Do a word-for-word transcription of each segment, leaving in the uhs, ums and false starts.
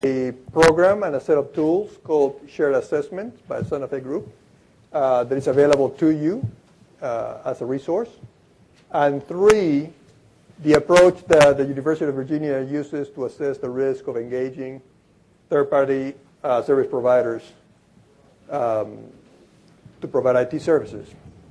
a program and a set of tools called Shared Assessment by Santa Fe Group uh, that is available to you uh, as a resource. And three, the approach that the University of Virginia uses to assess the risk of engaging third-party uh, service providers um, to provide I T services.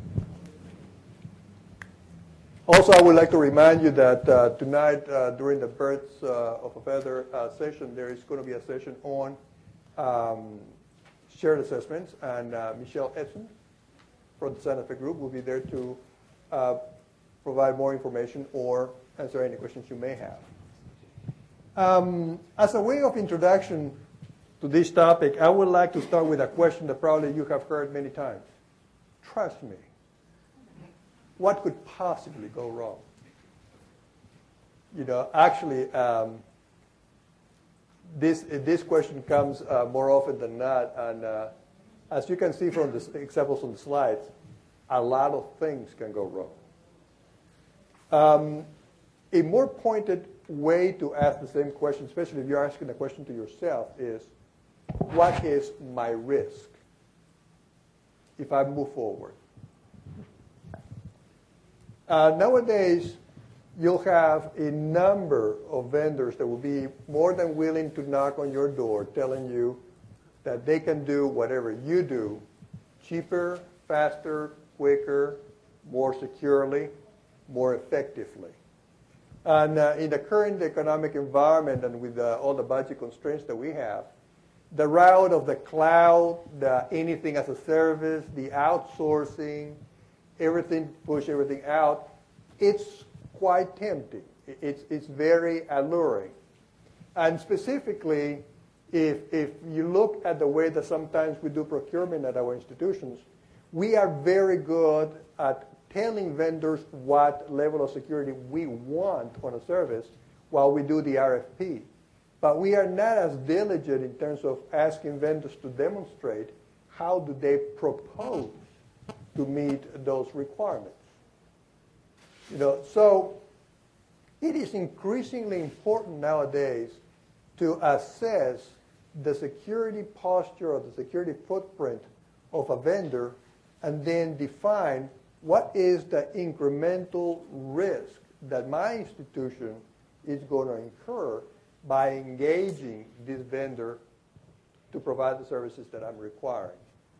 Also, I would like to remind you that uh, tonight, uh, during the Birds uh, of a Feather uh, session, there is going to be a session on um, shared assessments, and uh, Michelle Edson from the Santa Fe Group will be there to uh, provide more information or answer any questions you may have. Um, as a way of introduction to this topic, I would like to start with a question that probably you have heard many times. Trust me. What could possibly go wrong? You know, actually, um, this this question comes uh, more often than not, and uh, as you can see from the examples on the slides, a lot of things can go wrong. Um, a more pointed way to ask the same question, especially if you're asking the question to yourself, is, what is my risk if I move forward? Uh, nowadays, you'll have a number of vendors that will be more than willing to knock on your door telling you that they can do whatever you do cheaper, faster, quicker, more securely, more effectively. And uh, in the current economic environment and with uh, all the budget constraints that we have, the route of the cloud, the anything as a service, the outsourcing, everything, push everything out, it's quite tempting. It's, it's very alluring. And specifically, if, if you look at the way that sometimes we do procurement at our institutions, we are very good at telling vendors what level of security we want on a service while we do the R F P. But we are not as diligent in terms of asking vendors to demonstrate how do they propose to meet those requirements. You know, so it is increasingly important nowadays to assess the security posture or the security footprint of a vendor and then define what is the incremental risk that my institution is going to incur by engaging this vendor to provide the services that I'm requiring.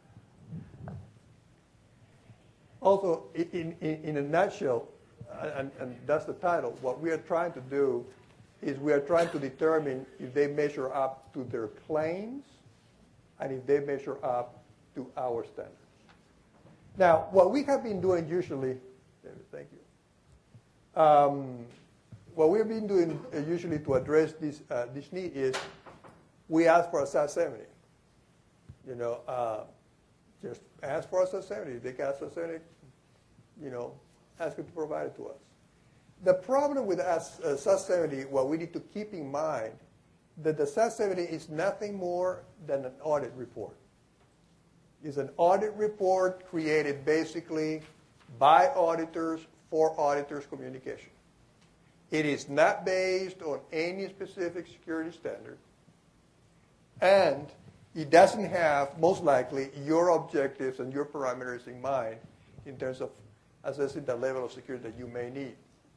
Also, in, in, in a nutshell, and, and that's the title, what we are trying to do is we are trying to determine if they measure up to their claims and if they measure up to our standards. Now, what we have been doing usually, thank you, um, what we've been doing uh, usually to address this, uh, this need is we ask for a S A S seventy. You know, uh, just ask for a S A S seventy. They can S A S seventy, you know, ask them to provide it to us. The problem with S A S seventy, what we need to keep in mind, that the S A S seventy is nothing more than an audit report. It's an audit report created basically by auditors for auditors' communication. It is not based on any specific security standard, and it doesn't have, most likely, your objectives and your parameters in mind in terms of assessing the level of security that you may need.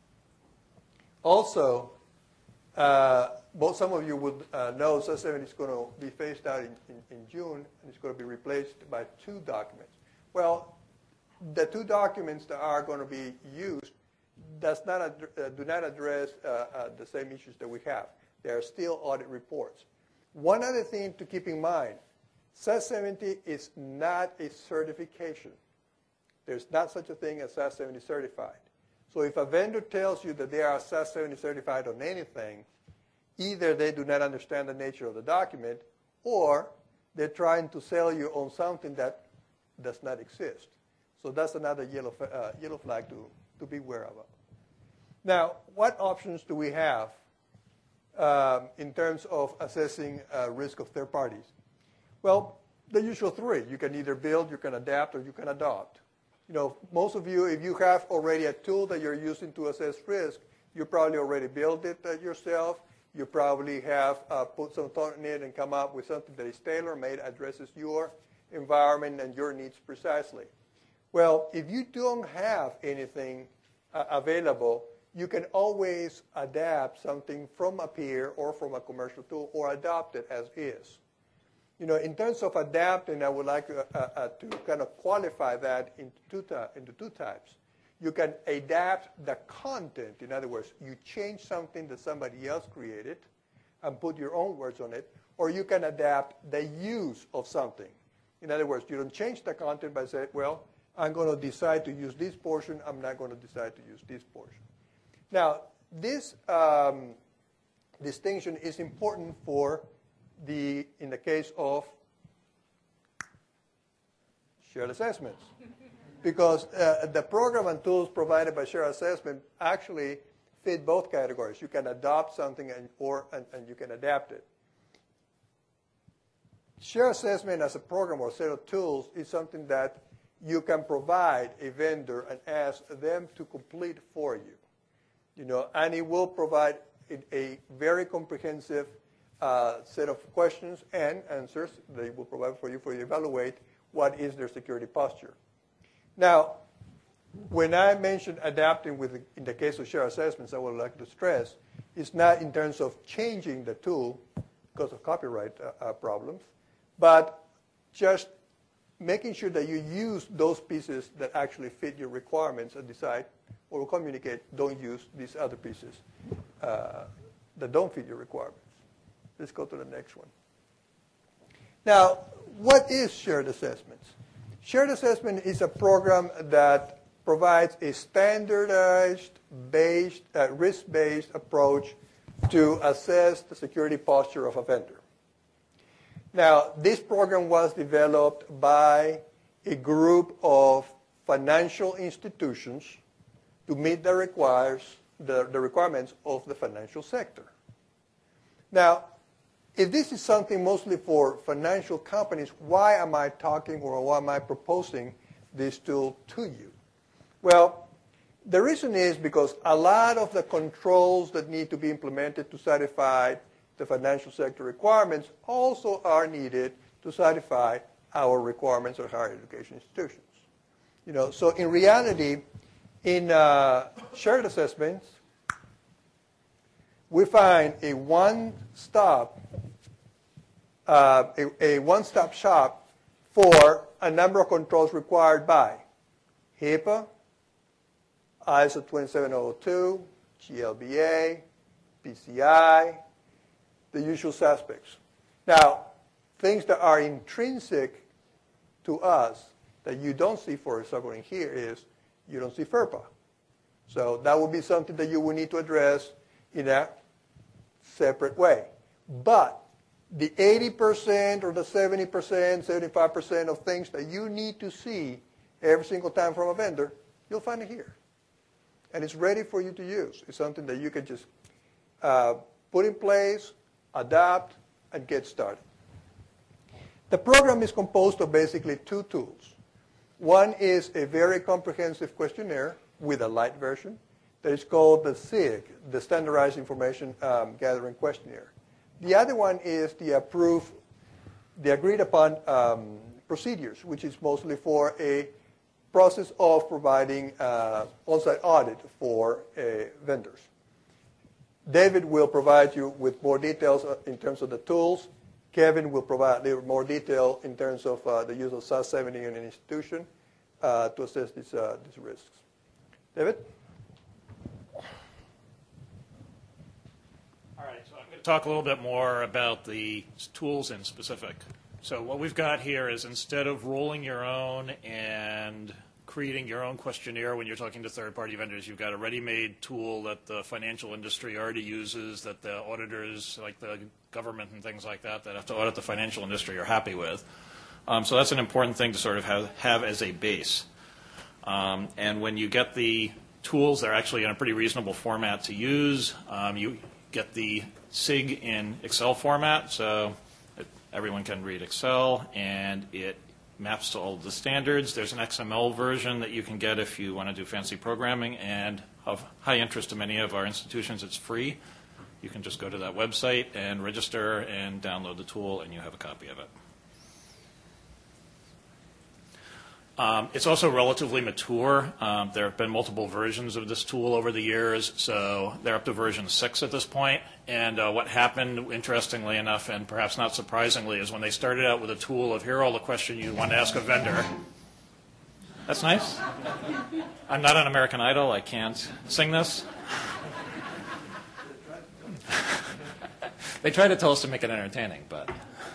Also, uh, both some of you would uh, know S A S seventy is going to be phased out in, in, in June, and it's going to be replaced by two documents. Well, the two documents that are going to be used does not ad- uh, do not address uh, uh, the same issues that we have. They are still audit reports. One other thing to keep in mind, S A S seventy is not a certification. There's not such a thing as S A S seventy certified. So if a vendor tells you that they are S A S seventy certified on anything, either they do not understand the nature of the document, or they're trying to sell you on something that does not exist. So that's another yellow, uh, yellow flag to, to be aware of. Now, what options do we have um, in terms of assessing uh, risk of third parties? Well, the usual three. You can either build, you can adapt, or you can adopt. You know, most of you, if you have already a tool that you're using to assess risk, you probably already built it uh, yourself. You probably have uh, put some thought in it and come up with something that is tailor-made, addresses your environment and your needs precisely. Well, if you don't have anything uh, available, you can always adapt something from a peer or from a commercial tool or adopt it as is. You know, in terms of adapting, I would like uh, uh, to kind of qualify that into two, into two types. You can adapt the content. In other words, you change something that somebody else created and put your own words on it, or you can adapt the use of something. In other words, you don't change the content by saying, well, I'm going to decide to use this portion. I'm not going to decide to use this portion. Now, this um, distinction is important for the, in the case of shared assessments. Because uh, the program and tools provided by shared assessment actually fit both categories. You can adopt something and, or, and, and you can adapt it. Shared assessment as a program or set of tools is something that you can provide a vendor and ask them to complete for you. You know, and it will provide a, a very comprehensive uh, set of questions and answers that it will provide for you for you to evaluate what is their security posture. Now, when I mentioned adapting with the, in the case of shared assessments, I would like to stress it's not in terms of changing the tool because of copyright uh, uh, problems, but just making sure that you use those pieces that actually fit your requirements and decide or communicate, don't use these other pieces uh, that don't fit your requirements. Let's go to the next one. Now, what is shared assessments? Shared assessment is a program that provides a standardized, based, uh, risk-based approach to assess the security posture of a vendor. Now, this program was developed by a group of financial institutions to meet the, requires, the, the requirements of the financial sector. Now, if this is something mostly for financial companies, why am I talking or why am I proposing this tool to you? Well, the reason is because a lot of the controls that need to be implemented to satisfy the financial sector requirements also are needed to satisfy our requirements of higher education institutions. You know, so in reality, in uh, shared assessments, we find a one-stop uh, a, a one-stop shop for a number of controls required by HIPAA, I S O twenty-seven oh two, G L B A, P C I, the usual suspects. Now, things that are intrinsic to us that you don't see, for example, in here is you don't see FERPA. So that would be something that you would need to address in a separate way. But the eighty percent or the seventy percent, seventy-five percent of things that you need to see every single time from a vendor, you'll find it here. And it's ready for you to use. It's something that you can just uh, put in place, adapt, and get started. The program is composed of basically two tools. One is a very comprehensive questionnaire with a light version that is called the S I G, the Standardized Information um, Gathering Questionnaire. The other one is the approved, the agreed upon um, procedures, which is mostly for a process of providing uh, on-site audit for uh, vendors. David will provide you with more details in terms of the tools. Kevin will provide a little more detail in terms of uh, the use of S A S seventy in an institution uh, to assess these, uh, these risks. David? All right, so I'm going to talk a little bit more about the tools in specific. So what we've got here is instead of rolling your own and creating your own questionnaire when you're talking to third-party vendors, you've got a ready-made tool that the financial industry already uses, that the auditors, like the government and things like that, that have to audit the financial industry are happy with. Um, so that's an important thing to sort of have, have as a base. Um, and when you get the tools, they're actually in a pretty reasonable format to use. Um, you get the S I G in Excel format, so it, everyone can read Excel, and it maps to all of the standards. There's an X M L version that you can get if you want to do fancy programming, and of high interest to many of our institutions, it's free. You can just go to that website and register and download the tool, and you have a copy of it. Um, it's also relatively mature. Um, there have been multiple versions of this tool over the years, so they're up to version six at this point. And uh, what happened, interestingly enough, and perhaps not surprisingly, is when they started out with a tool of here are all the questions you want to ask a vendor. That's nice. I'm not on American Idol. I can't sing this. They try to tell us to make it entertaining, but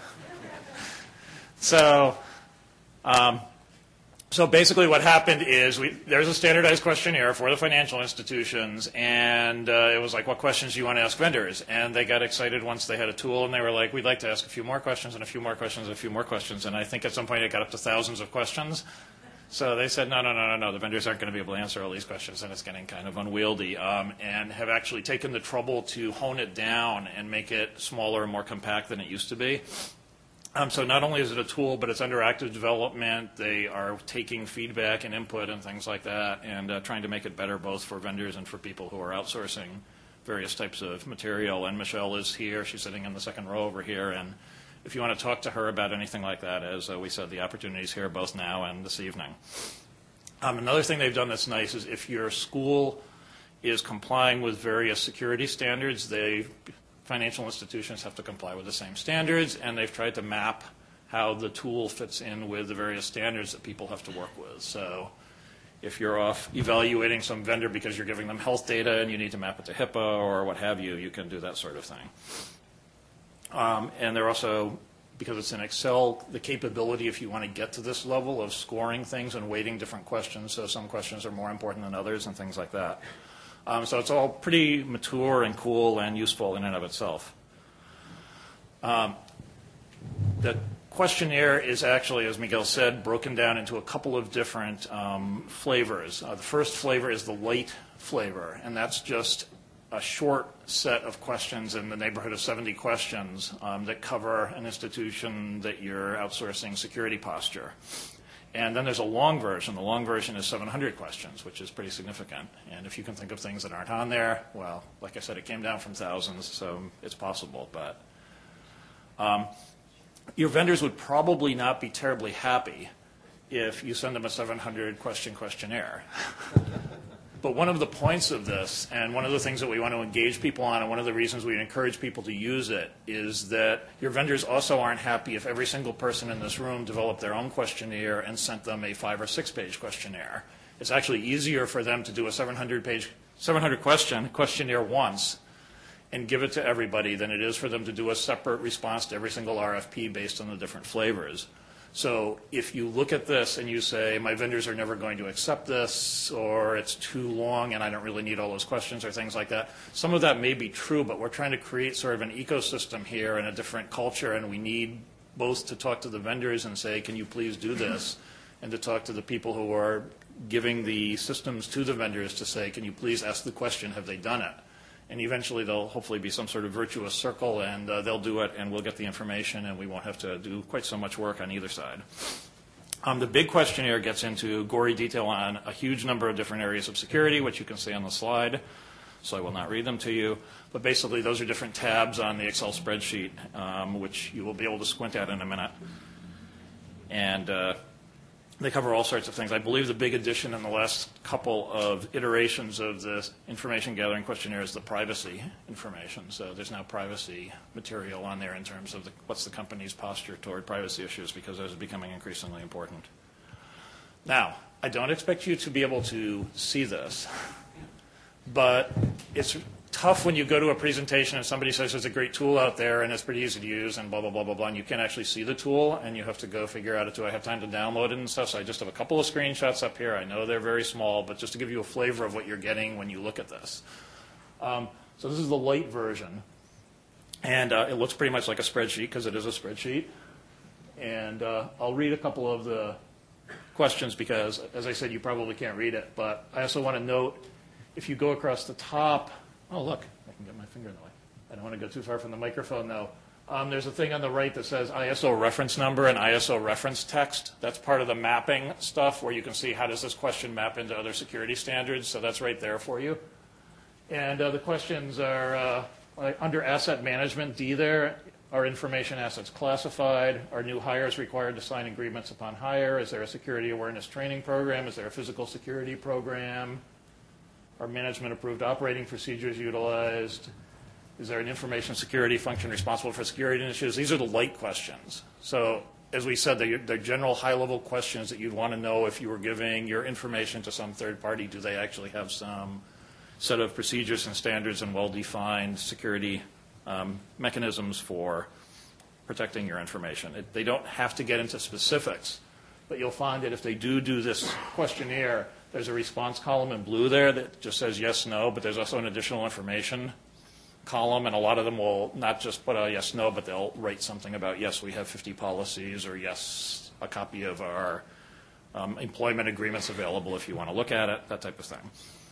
so. Um, So basically what happened is we, there's a standardized questionnaire for the financial institutions, and uh, it was like, what questions do you want to ask vendors? And they got excited once they had a tool, and they were like, we'd like to ask a few more questions and a few more questions and a few more questions. And I think at some point it got up to thousands of questions. So they said, no, no, no, no, no, the vendors aren't going to be able to answer all these questions, and it's getting kind of unwieldy, um, and have actually taken the trouble to hone it down and make it smaller and more compact than it used to be. Um, so not only is it a tool, but it's under active development. They are taking feedback and input and things like that, and uh, trying to make it better both for vendors and for people who are outsourcing various types of material. And Michelle is here. She's sitting in the second row over here. And if you want to talk to her about anything like that, as uh, we said, the opportunity is here both now and this evening. Um, another thing they've done that's nice is if your school is complying with various security standards, they financial institutions have to comply with the same standards, and they've tried to map how the tool fits in with the various standards that people have to work with. So if you're off evaluating some vendor because you're giving them health data and you need to map it to HIPAA or what have you, you can do that sort of thing. Um, and they're also, because it's in Excel, the capability, if you want to get to this level of scoring things and weighting different questions, so some questions are more important than others and things like that. Um, so it's all pretty mature and cool and useful in and of itself. Um, the questionnaire is actually, as Miguel said, broken down into a couple of different um, flavors. Uh, the first flavor is the light flavor, and that's just a short set of questions in the neighborhood of seventy questions um, that cover an institution that you're outsourcing security posture. And then there's a long version. The long version is seven hundred questions, which is pretty significant. And if you can think of things that aren't on there, well, like I said, it came down from thousands, so it's possible. But um, your vendors would probably not be terribly happy if you send them a seven hundred question questionnaire. But one of the points of this, and one of the things that we want to engage people on, and one of the reasons we encourage people to use it, is that your vendors also aren't happy if every single person in this room developed their own questionnaire and sent them a five or six page questionnaire. It's actually easier for them to do a seven hundred page, seven hundred question questionnaire once and give it to everybody than it is for them to do a separate response to every single R F P based on the different flavors. So if you look at this and you say, my vendors are never going to accept this, or it's too long and I don't really need all those questions or things like that, some of that may be true, but we're trying to create sort of an ecosystem here and a different culture, and we need both to talk to the vendors and say, can you please do this, and to talk to the people who are giving the systems to the vendors to say, can you please ask the question, have they done it? And eventually there'll hopefully be some sort of virtuous circle, and uh, they'll do it, and we'll get the information, and we won't have to do quite so much work on either side. Um, the big questionnaire gets into gory detail on a huge number of different areas of security, which you can see on the slide, so I will not read them to you. But basically those are different tabs on the Excel spreadsheet, um, which you will be able to squint at in a minute. And uh, they cover all sorts of things. I believe the big addition in the last couple of iterations of the information gathering questionnaire is the privacy information. So there's now privacy material on there in terms of the, what's the company's posture toward privacy issues, because those are becoming increasingly important. Now, I don't expect you to be able to see this, but it's tough when you go to a presentation and somebody says there's a great tool out there and it's pretty easy to use and blah, blah, blah, blah, blah, and you can't actually see the tool, and you have to go figure out, do I have time to download it and stuff? So I just have a couple of screenshots up here. I know they're very small, but just to give you a flavor of what you're getting when you look at this. Um, so this is the light version, and uh, it looks pretty much like a spreadsheet because it is a spreadsheet. And uh, I'll read a couple of the questions because, as I said, you probably can't read it, but I also want to note, if you go across the top, oh, look, I can get my finger in the way. I don't want to go too far from the microphone, though. Um, there's a thing on the right that says I S O reference number and I S O reference text. That's part of the mapping stuff where you can see how does this question map into other security standards. So that's right there for you. And uh, the questions are uh, Uh, under asset management, D there, are information assets classified? Are new hires required to sign agreements upon hire? Is there a security awareness training program? Is there a physical security program? Are management approved operating procedures utilized? Is there an information security function responsible for security initiatives? These are the light questions. So as we said, they're, they're general high-level questions that you'd want to know if you were giving your information to some third party. Do they actually have some set of procedures and standards and well-defined security um, mechanisms for protecting your information? It, they don't have to get into specifics, but you'll find that if they do do this questionnaire, there's a response column in blue there that just says yes, no, but there's also an additional information column, and a lot of them will not just put a yes, no, but they'll write something about, yes, we have fifty policies, or yes, a copy of our um, employment agreements available if you want to look at it, that type of thing.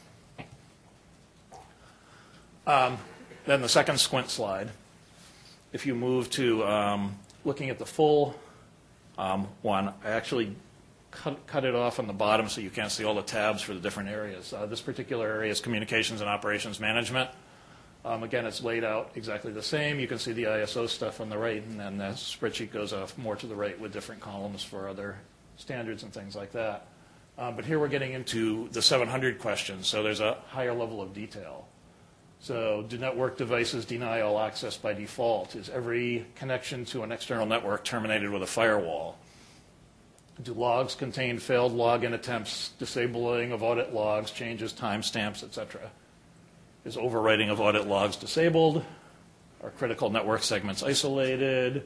Um, then the second squint slide, if you move to um, looking at the full um, one, I actually cut, cut it off on the bottom so you can't see all the tabs for the different areas. Uh, this particular area is communications and operations management. Um, again, it's laid out exactly the same. You can see the I S O stuff on the right, and then the spreadsheet goes off more to the right with different columns for other standards and things like that. Um, but here we're getting into the seven hundred questions, so there's a higher level of detail. So do network devices deny all access by default? Is every connection to an external network terminated with a firewall? Do logs contain failed login attempts, disabling of audit logs, changes, timestamps, et cetera? Is overwriting of audit logs disabled? Are critical network segments isolated?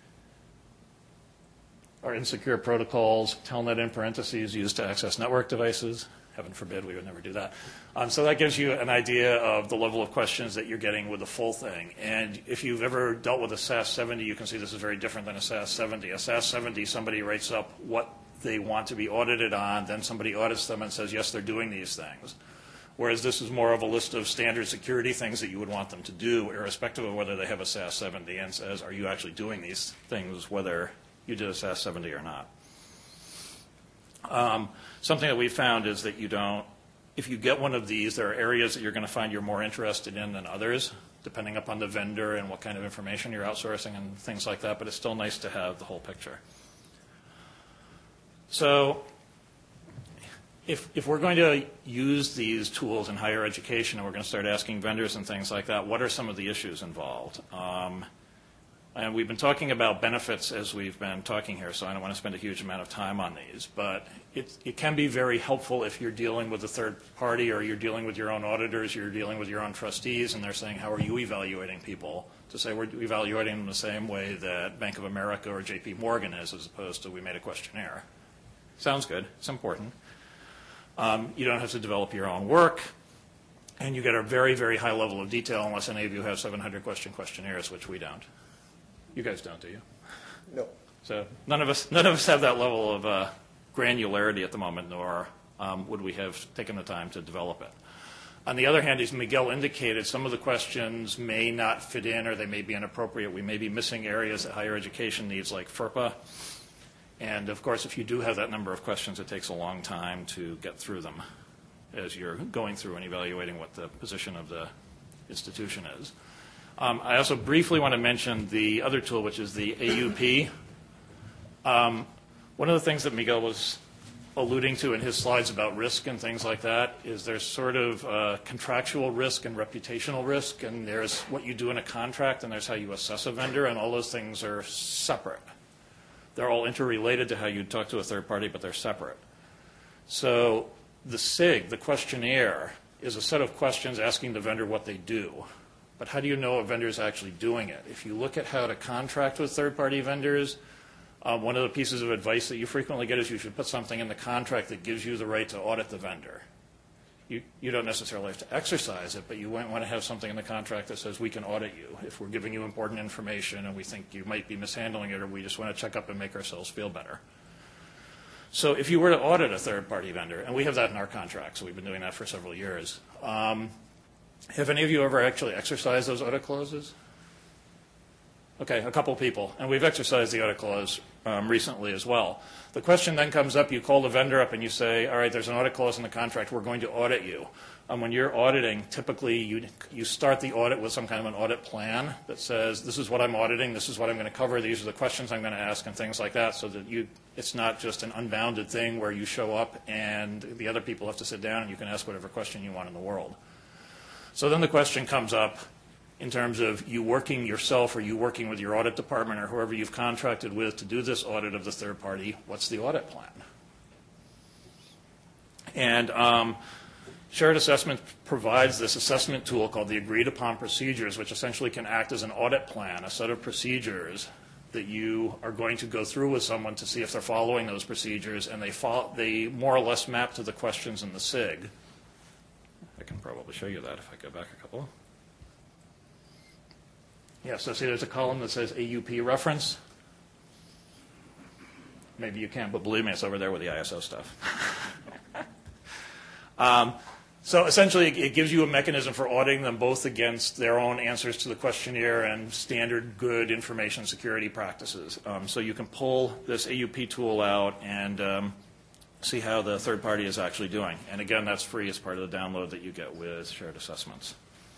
Are insecure protocols, telnet in parentheses, used to access network devices? Heaven forbid, we would never do that. Um, so that gives you an idea of the level of questions that you're getting with the full thing. And if you've ever dealt with a S A S seventy, you can see this is very different than a S A S seventy. A S A S seventy, somebody writes up what they want to be audited on, then somebody audits them and says, yes, they're doing these things. Whereas this is more of a list of standard security things that you would want them to do, irrespective of whether they have a S A S seventy, and says, are you actually doing these things, whether you did a S A S seventy or not? Um, something that we found is that you don't, if you get one of these, there are areas that you're going to find you're more interested in than others, depending upon the vendor and what kind of information you're outsourcing and things like that, but it's still nice to have the whole picture. So If, if we're going to use these tools in higher education and we're going to start asking vendors and things like that, what are some of the issues involved? Um, and we've been talking about benefits as we've been talking here, so I don't want to spend a huge amount of time on these. But it, it can be very helpful if you're dealing with a third party or you're dealing with your own auditors, you're dealing with your own trustees, and they're saying, how are you evaluating people? To say we're evaluating them the same way that Bank of America or J P Morgan is, as opposed to we made a questionnaire. Sounds good. It's important. Um, you don't have to develop your own work, and you get a very, very high level of detail unless any of you have seven hundred question questionnaires, which we don't. You guys don't, do you? No. So none of us, none of us have that level of uh, granularity at the moment, nor um, would we have taken the time to develop it. On the other hand, as Miguel indicated, some of the questions may not fit in or they may be inappropriate. We may be missing areas that higher education needs, like FERPA. And, of course, if you do have that number of questions, it takes a long time to get through them as you're going through and evaluating what the position of the institution is. Um, I also briefly want to mention the other tool, which is the A U P. Um, one of the things that Miguel was alluding to in his slides about risk and things like that is there's sort of uh, contractual risk and reputational risk, and there's what you do in a contract, and there's how you assess a vendor, and all those things are separate. They're all interrelated to how you talk to a third party, but they're separate. So the SIG, the questionnaire, is a set of questions asking the vendor what they do. But how do you know a vendor is actually doing it? If you look at how to contract with third-party vendors, um, one of the pieces of advice that you frequently get is you should put something in the contract that gives you the right to audit the vendor. You, you don't necessarily have to exercise it, but you might want to have something in the contract that says we can audit you if we're giving you important information and we think you might be mishandling it, or we just want to check up and make ourselves feel better. So if you were to audit a third-party vendor, and we have that in our contract, so we've been doing that for several years, um, have any of you ever actually exercised those audit clauses? Okay, a couple people, and we've exercised the audit clause um, recently as well. The question then comes up, you call the vendor up and you say, all right, there's an audit clause in the contract, we're going to audit you. Um, when you're auditing, typically you, you start the audit with some kind of an audit plan that says, this is what I'm auditing, this is what I'm going to cover, these are the questions I'm going to ask, and things like that, so that you, it's not just an unbounded thing where you show up and the other people have to sit down and you can ask whatever question you want in the world. So then the question comes up, in terms of you working yourself or you working with your audit department or whoever you've contracted with to do this audit of the third party, what's the audit plan? And um, Shared Assessment provides this assessment tool called the Agreed Upon Procedures, which essentially can act as an audit plan, a set of procedures that you are going to go through with someone to see if they're following those procedures, and they, follow, they more or less map to the questions in the S I G. I can probably show you that if I go back a couple. Yeah, so see there's a column that says A U P reference. Maybe you can't, but believe me, it's over there with the I S O stuff. um, so essentially, it gives you a mechanism for auditing them both against their own answers to the questionnaire and standard good information security practices. Um, so you can pull this A U P tool out and um, see how the third party is actually doing. And again, that's free as part of the download that you get with Shared Assessments.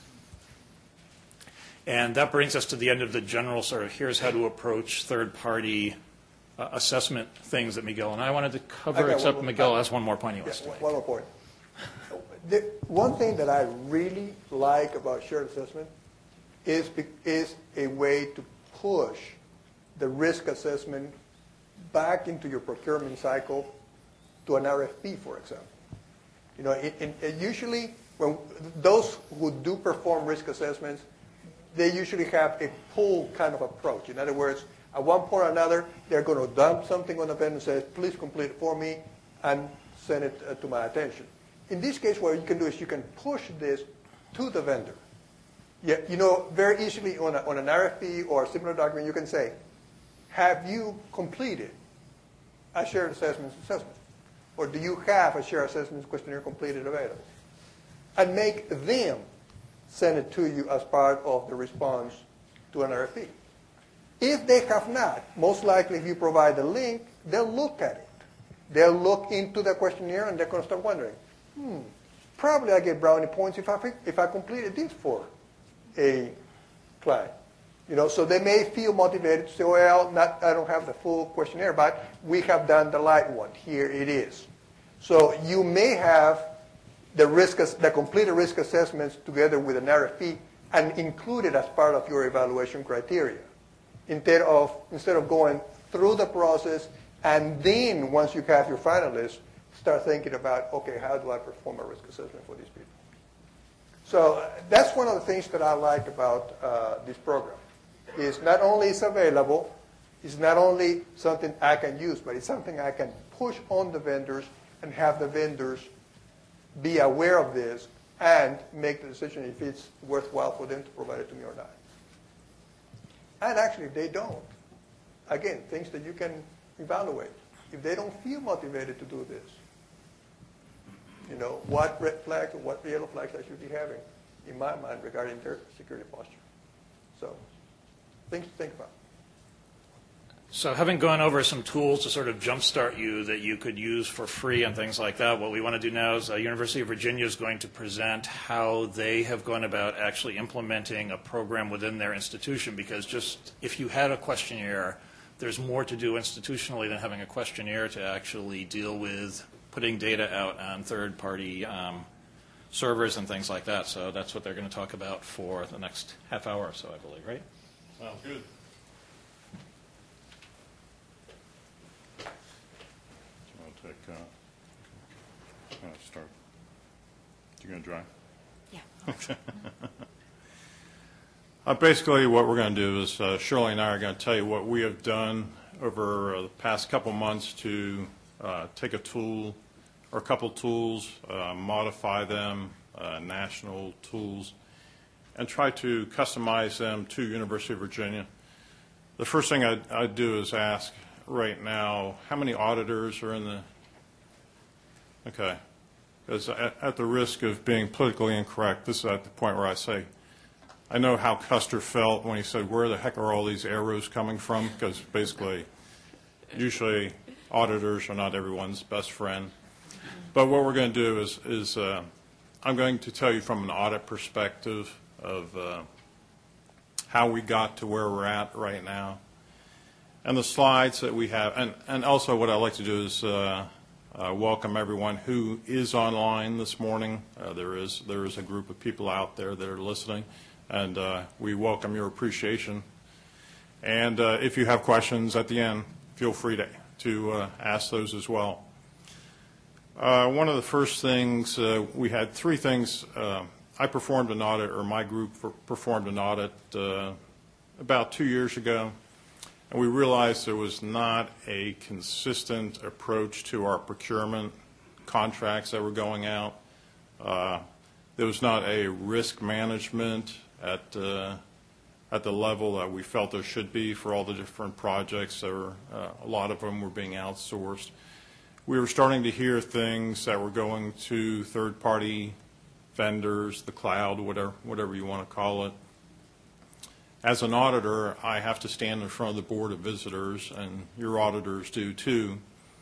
And that brings us to the end of the general sort of here's how to approach third-party uh, assessment things that Miguel and I wanted to cover, except one, Miguel uh, has one more point he wants yeah, to make. One more point. The, one thing that I really like about shared assessment is, is a way to push the risk assessment back into your procurement cycle to an R F P, for example. You know, it, it, it usually, when those who do perform risk assessments, they usually have a pull kind of approach. In other words, at one point or another, they're going to dump something on the vendor and say, please complete it for me and send it uh, to my attention. In this case, what you can do is you can push this to the vendor. Yeah, you know, very easily on, a, on an R F P or a similar document, you can say, have you completed a shared assessment assessment? Or do you have a shared assessment questionnaire completed available? And make them send it to you as part of the response to an R F P. If they have not, most likely if you provide the link, they'll look at it. They'll look into the questionnaire and they're going to start wondering, hmm, probably I get brownie points if I, if I completed this for a client. You know, so they may feel motivated to say, well, not, I don't have the full questionnaire, but we have done the light one. Here it is. So you may have the risk, the completed risk assessments together with an R F P and include it as part of your evaluation criteria. Instead of, instead of going through the process and then once you have your finalists, start thinking about, okay, how do I perform a risk assessment for these people? So uh, that's one of the things that I like about uh, this program. Is not only it's available, it's not only something I can use, but it's something I can push on the vendors and have the vendors be aware of this and make the decision if it's worthwhile for them to provide it to me or not. And actually, if they don't, again, things that you can evaluate. If they don't feel motivated to do this, you know, what red flags or what yellow flags I should be having in my mind regarding their security posture. So, things to think about. So having gone over some tools to sort of jumpstart you that you could use for free and things like that, what we want to do now is uh, University of Virginia is going to present how they have gone about actually implementing a program within their institution, because just if you had a questionnaire, there's more to do institutionally than having a questionnaire to actually deal with putting data out on third-party um, servers and things like that. So that's what they're going to talk about for the next half hour or so, I believe, right? Sounds good. Take, uh, uh, start. You gonna drive? Yeah. Okay. uh, basically, what we're going to do is uh, Shirley and I are going to tell you what we have done over uh, the past couple months to uh, take a tool or a couple tools, uh, modify them, uh, national tools, and try to customize them to University of Virginia. The first thing I'd, I'd do is ask right now, how many auditors are in the, okay, because at, at the risk of being politically incorrect, this is at the point where I say, I know how Custer felt when he said, where the heck are all these arrows coming from? Because basically, usually auditors are not everyone's best friend. But what we're going to do is, is uh, I'm going to tell you from an audit perspective of uh, how we got to where we're at right now. And the slides that we have, and, and also what I'd like to do is uh, uh, welcome everyone who is online this morning. Uh, there is there is a group of people out there that are listening, and uh, we welcome your appreciation. And uh, if you have questions at the end, feel free to, to uh, ask those as well. Uh, one of the first things, uh, we had three things. Uh, I performed an audit, or my group for, performed an audit uh, about two years ago, and we realized there was not a consistent approach to our procurement contracts that were going out. Uh, there was not a risk management at uh, at the level that we felt there should be for all the different projects. There were, uh, a lot of them were being outsourced. We were starting to hear things that were going to third-party vendors, the cloud, whatever, whatever you want to call it. As an auditor, I have to stand in front of the board of visitors, and your auditors do too,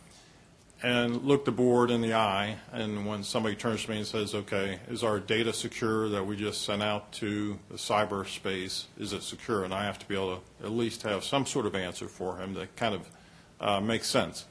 and look the board in the eye. And when somebody turns to me and says, okay, is our data secure that we just sent out to the cyberspace, is it secure? And I have to be able to at least have some sort of answer for him that kind of uh, makes sense.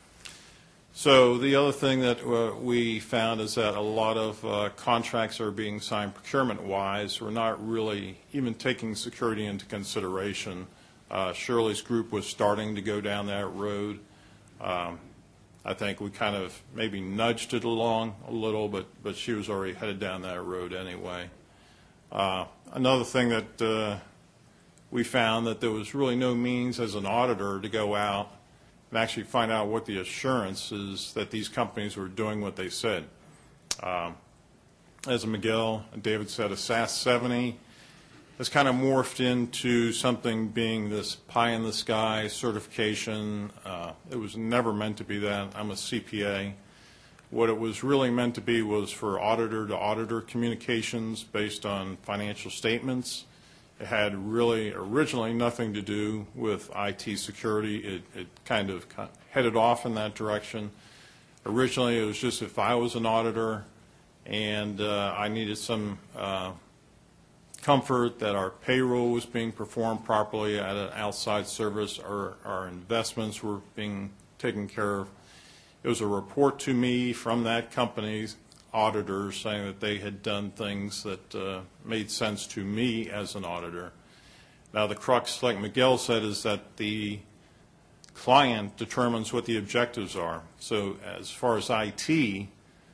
So the other thing that uh, we found is that a lot of uh, contracts are being signed procurement-wise. We're not really even taking security into consideration. Uh, Shirley's group was starting to go down that road. Um, I think we kind of maybe nudged it along a little, but, but she was already headed down that road anyway. Uh, another thing that uh, we found that there was really no means as an auditor to go out and actually find out what the assurance is that these companies were doing what they said. Um, as Miguel and David said, a S A S seventy has kind of morphed into something being this pie-in-the-sky certification. Uh, it was never meant to be that. I'm a C P A. What it was really meant to be was for auditor-to-auditor communications based on financial statements. It had really originally nothing to do with I T security. It, it kind of headed off in that direction. Originally, it was just if I was an auditor and uh, I needed some uh, comfort that our payroll was being performed properly at an outside service, or our investments were being taken care of. It was a report to me from that company's auditors saying that they had done things that uh, made sense to me as an auditor. Now the crux, like Miguel said, is that the client determines what the objectives are. So as far as I T,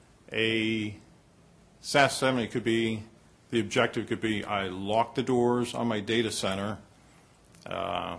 a S A S seventy could be, the objective could be I lock the doors on my data center. Uh,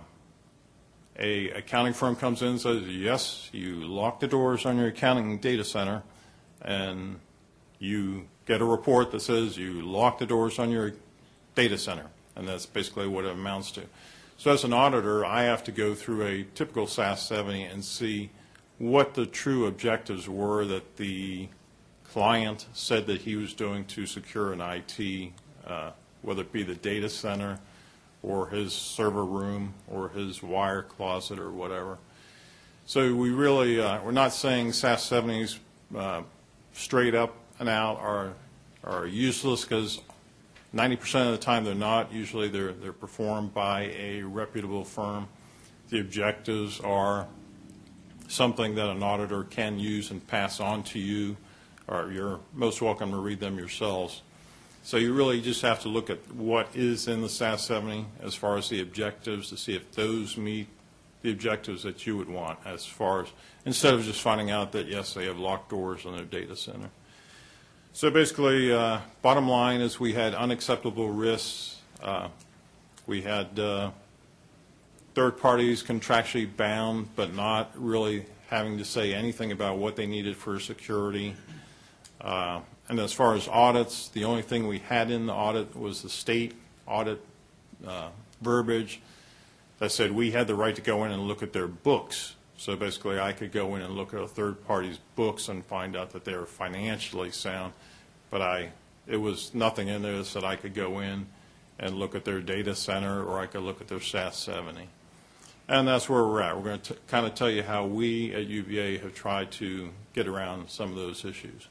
a accounting firm comes in and says, yes, you lock the doors on your accounting data center, and you get a report that says you lock the doors on your data center, and that's basically what it amounts to. So as an auditor, I have to go through a typical S A S seventy and see what the true objectives were that the client said that he was doing to secure an I T, uh, whether it be the data center or his server room or his wire closet or whatever. So we really, uh, we're not saying S A S seventies uh, straight up and out are are useless, because ninety percent of the time they're not. Usually they're they're performed by a reputable firm. The objectives are something that an auditor can use and pass on to you, or you're most welcome to read them yourselves. So you really just have to look at what is in the S A S seventy as far as the objectives to see if those meet the objectives that you would want, as far as, instead of just finding out that yes, they have locked doors on their data center. So basically, uh, bottom line is we had unacceptable risks. Uh, we had uh, third parties contractually bound, but not really having to say anything about what they needed for security. Uh, and as far as audits, the only thing we had in the audit was the state audit uh, verbiage that said we had the right to go in and look at their books. So basically, I could go in and look at a third party's books and find out that they were financially sound, but I, it was nothing in there that said I could go in and look at their data center, or I could look at their S A S seventy. And that's where we're at. We're going to kind of tell you how we at U V A have tried to get around some of those issues.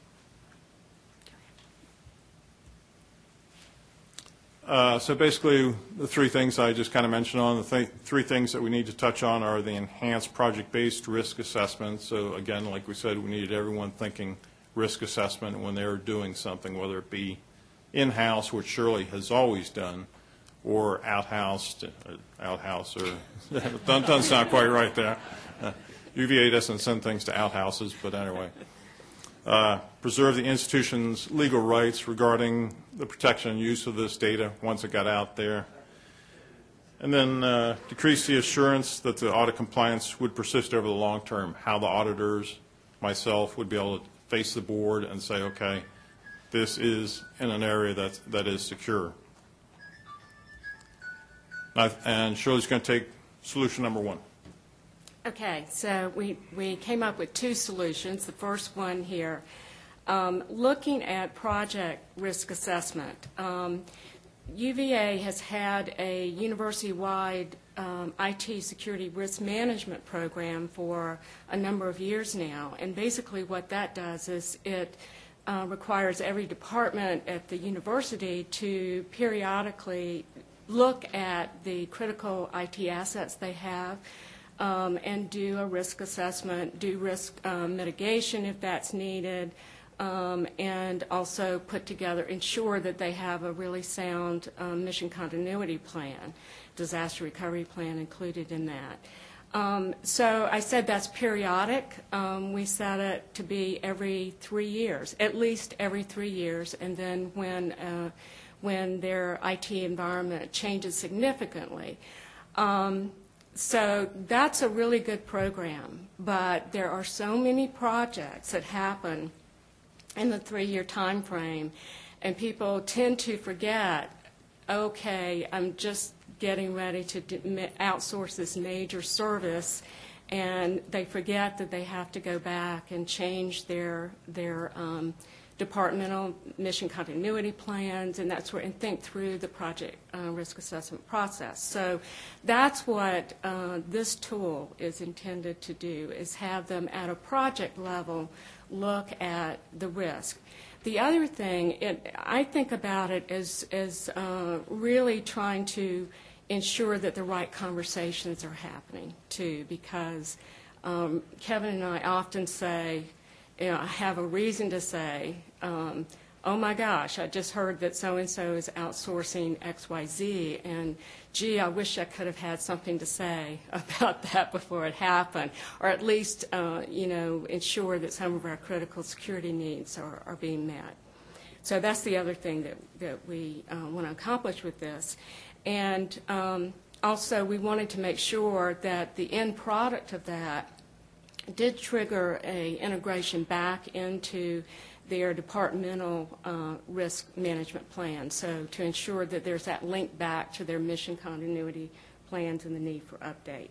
Uh, so basically, the three things I just kind of mentioned on, the th three things that we need to touch on are the enhanced project-based risk assessment. So again, like we said, we needed everyone thinking risk assessment when they're doing something, whether it be in-house, which Shirley has always done, or outhouse, uh, outhouse, or doesn't, doesn't sound quite right there. Uh, U V A doesn't send things to outhouses, but anyway. Uh, preserve the institution's legal rights regarding the protection and use of this data once it got out there. And then uh, decrease the assurance that the audit compliance would persist over the long term, how the auditors, myself, would be able to face the board and say, okay, this is in an area that, that is secure. And Shirley's going to take solution number one. Okay, so we, we came up with two solutions. The first one here, um, looking at project risk assessment. Um, U V A has had a university-wide um, I T security risk management program for a number of years now, and basically what that does is it uh, requires every department at the university to periodically look at the critical I T assets they have, Um, and do a risk assessment, do risk um, mitigation if that's needed, um, and also put together, ensure that they have a really sound um, mission continuity plan, disaster recovery plan included in that. Um, so I said that's periodic. Um, we set it to be every three years, at least every three years, and then when, uh, when their I T environment changes significantly. Um, So that's a really good program, but there are so many projects that happen in the three-year time frame, and people tend to forget, okay, I'm just getting ready to outsource this major service, and they forget that they have to go back and change their, their um, departmental mission continuity plans, and that's where, and think through the project uh, risk assessment process. So that's what uh, this tool is intended to do, is have them at a project level look at the risk. The other thing, it, I think about it as, as uh, really trying to ensure that the right conversations are happening too, because um, Kevin and I often say, you know, I have a reason to say, um, oh my gosh, I just heard that so-and-so is outsourcing X Y Z, and gee, I wish I could have had something to say about that before it happened, or at least, uh, you know, ensure that some of our critical security needs are, are being met. So that's the other thing that, that we uh, want to accomplish with this. And um, also, we wanted to make sure that the end product of that did trigger a integration back into their departmental uh, risk management plan, so to ensure that there's that link back to their mission continuity plans and the need for update.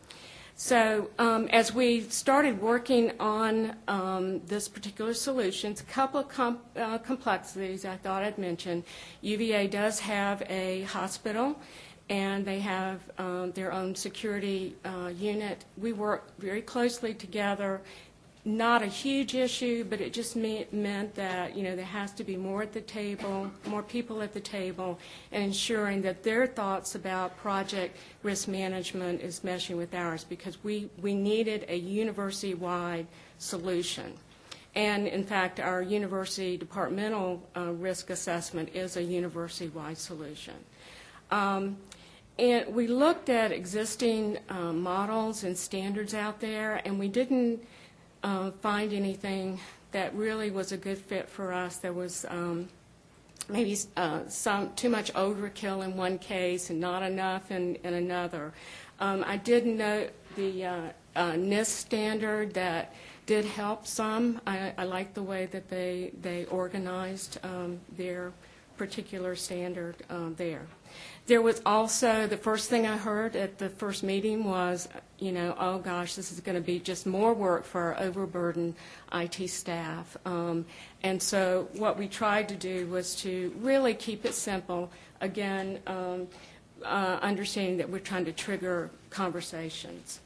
So um, as we started working on um, this particular solution, a couple of com uh, complexities I thought I'd mention. U V A does have a hospital, and they have um, their own security uh, unit. We work very closely together. Not a huge issue, but it just me meant that, you know, there has to be more at the table, more people at the table, and ensuring that their thoughts about project risk management is meshing with ours, because we, we needed a university-wide solution. And in fact, our university departmental uh, risk assessment is a university-wide solution. Um, And we looked at existing uh, models and standards out there, and we didn't uh, find anything that really was a good fit for us. There was um, maybe uh, some too much overkill in one case and not enough in, in another. Um, I did note the uh, uh, NIST standard that did help some. I, I like the way that they, they organized um, their particular standard uh, there. There was also, the first thing I heard at the first meeting was, you know, oh gosh, this is going to be just more work for our overburdened I T staff. Um, and so what we tried to do was to really keep it simple, again, um, uh, understanding that we're trying to trigger conversations.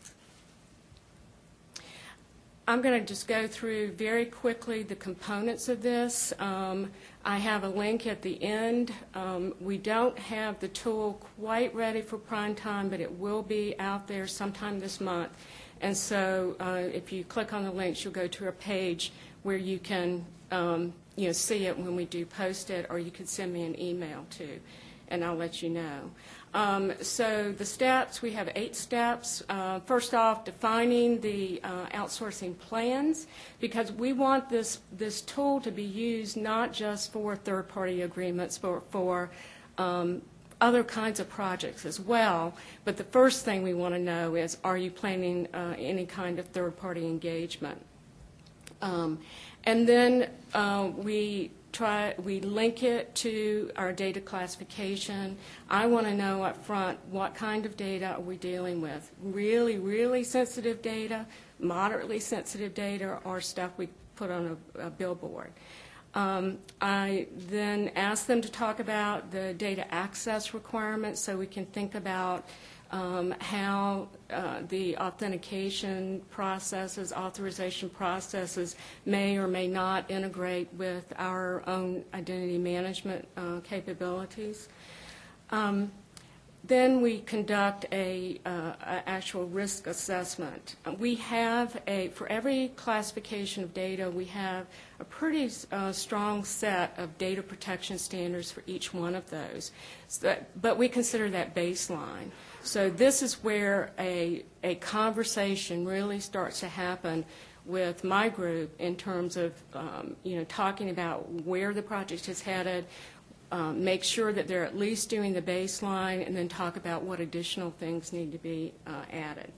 I'm going to just go through very quickly the components of this. Um, I have a link at the end. Um, we don't have the tool quite ready for prime time, but it will be out there sometime this month. And so uh, if you click on the links, you'll go to a page where you can um, you know, see it when we do post it, or you can send me an email too, and I'll let you know. Um, so the steps, we have eight steps. Uh, first off, defining the uh, outsourcing plans, because we want this, this tool to be used not just for third-party agreements, but for um, other kinds of projects as well. But the first thing we want to know is, are you planning uh, any kind of third-party engagement? Um, and then uh, we try, we link it to our data classification. I want to know up front, what kind of data are we dealing with? Really, really sensitive data, moderately sensitive data, or stuff we put on a, a billboard. Um, I then ask them to talk about the data access requirements, so we can think about um, how uh, the authentication processes, authorization processes may or may not integrate with our own identity management uh, capabilities. Um, Then we conduct a, uh, a actual risk assessment. We have a, for every classification of data, we have a pretty uh, strong set of data protection standards for each one of those. So that, but we consider that baseline. So this is where a, a conversation really starts to happen with my group in terms of, um, you know, talking about where the project is headed, Um, make sure that they're at least doing the baseline, and then talk about what additional things need to be uh, added.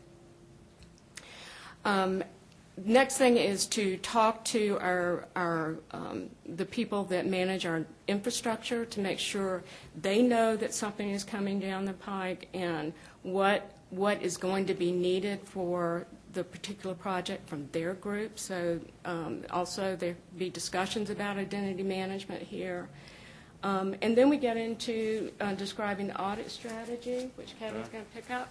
Um, next thing is to talk to our, our um, the people that manage our infrastructure to make sure they know that something is coming down the pike and what what is going to be needed for the particular project from their group. So um, also there be discussions about identity management here. Um, and then we get into uh, describing the audit strategy, which Kevin's going to pick up.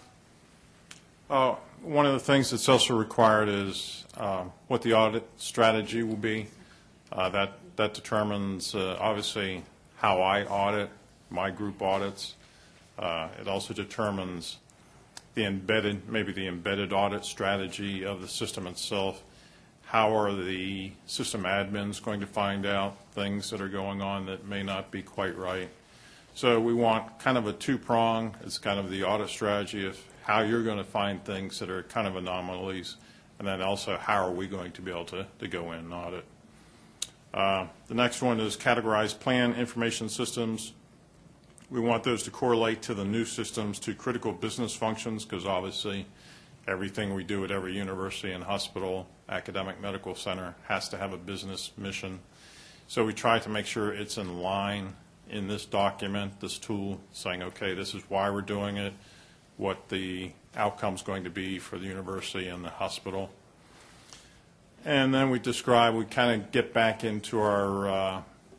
Uh, one of the things that's also required is uh, what the audit strategy will be. Uh, that, that determines, uh, obviously, how I audit, my group audits. Uh, it also determines the embedded, maybe the embedded audit strategy of the system itself. How are the system admins going to find out things that are going on that may not be quite right? So we want kind of a two-prong. It's kind of the audit strategy of how you're going to find things that are kind of anomalies, and then also how are we going to be able to, to go in and audit. Uh, the next one is categorize plan information systems. We want those to correlate to the new systems to critical business functions, because obviously everything we do at every university and hospital, academic medical center has to have a business mission. So we try to make sure it's in line in this document, this tool, saying, okay, this is why we're doing it, what the outcome's going to be for the university and the hospital. And then we describe, we kind of get back into our uh,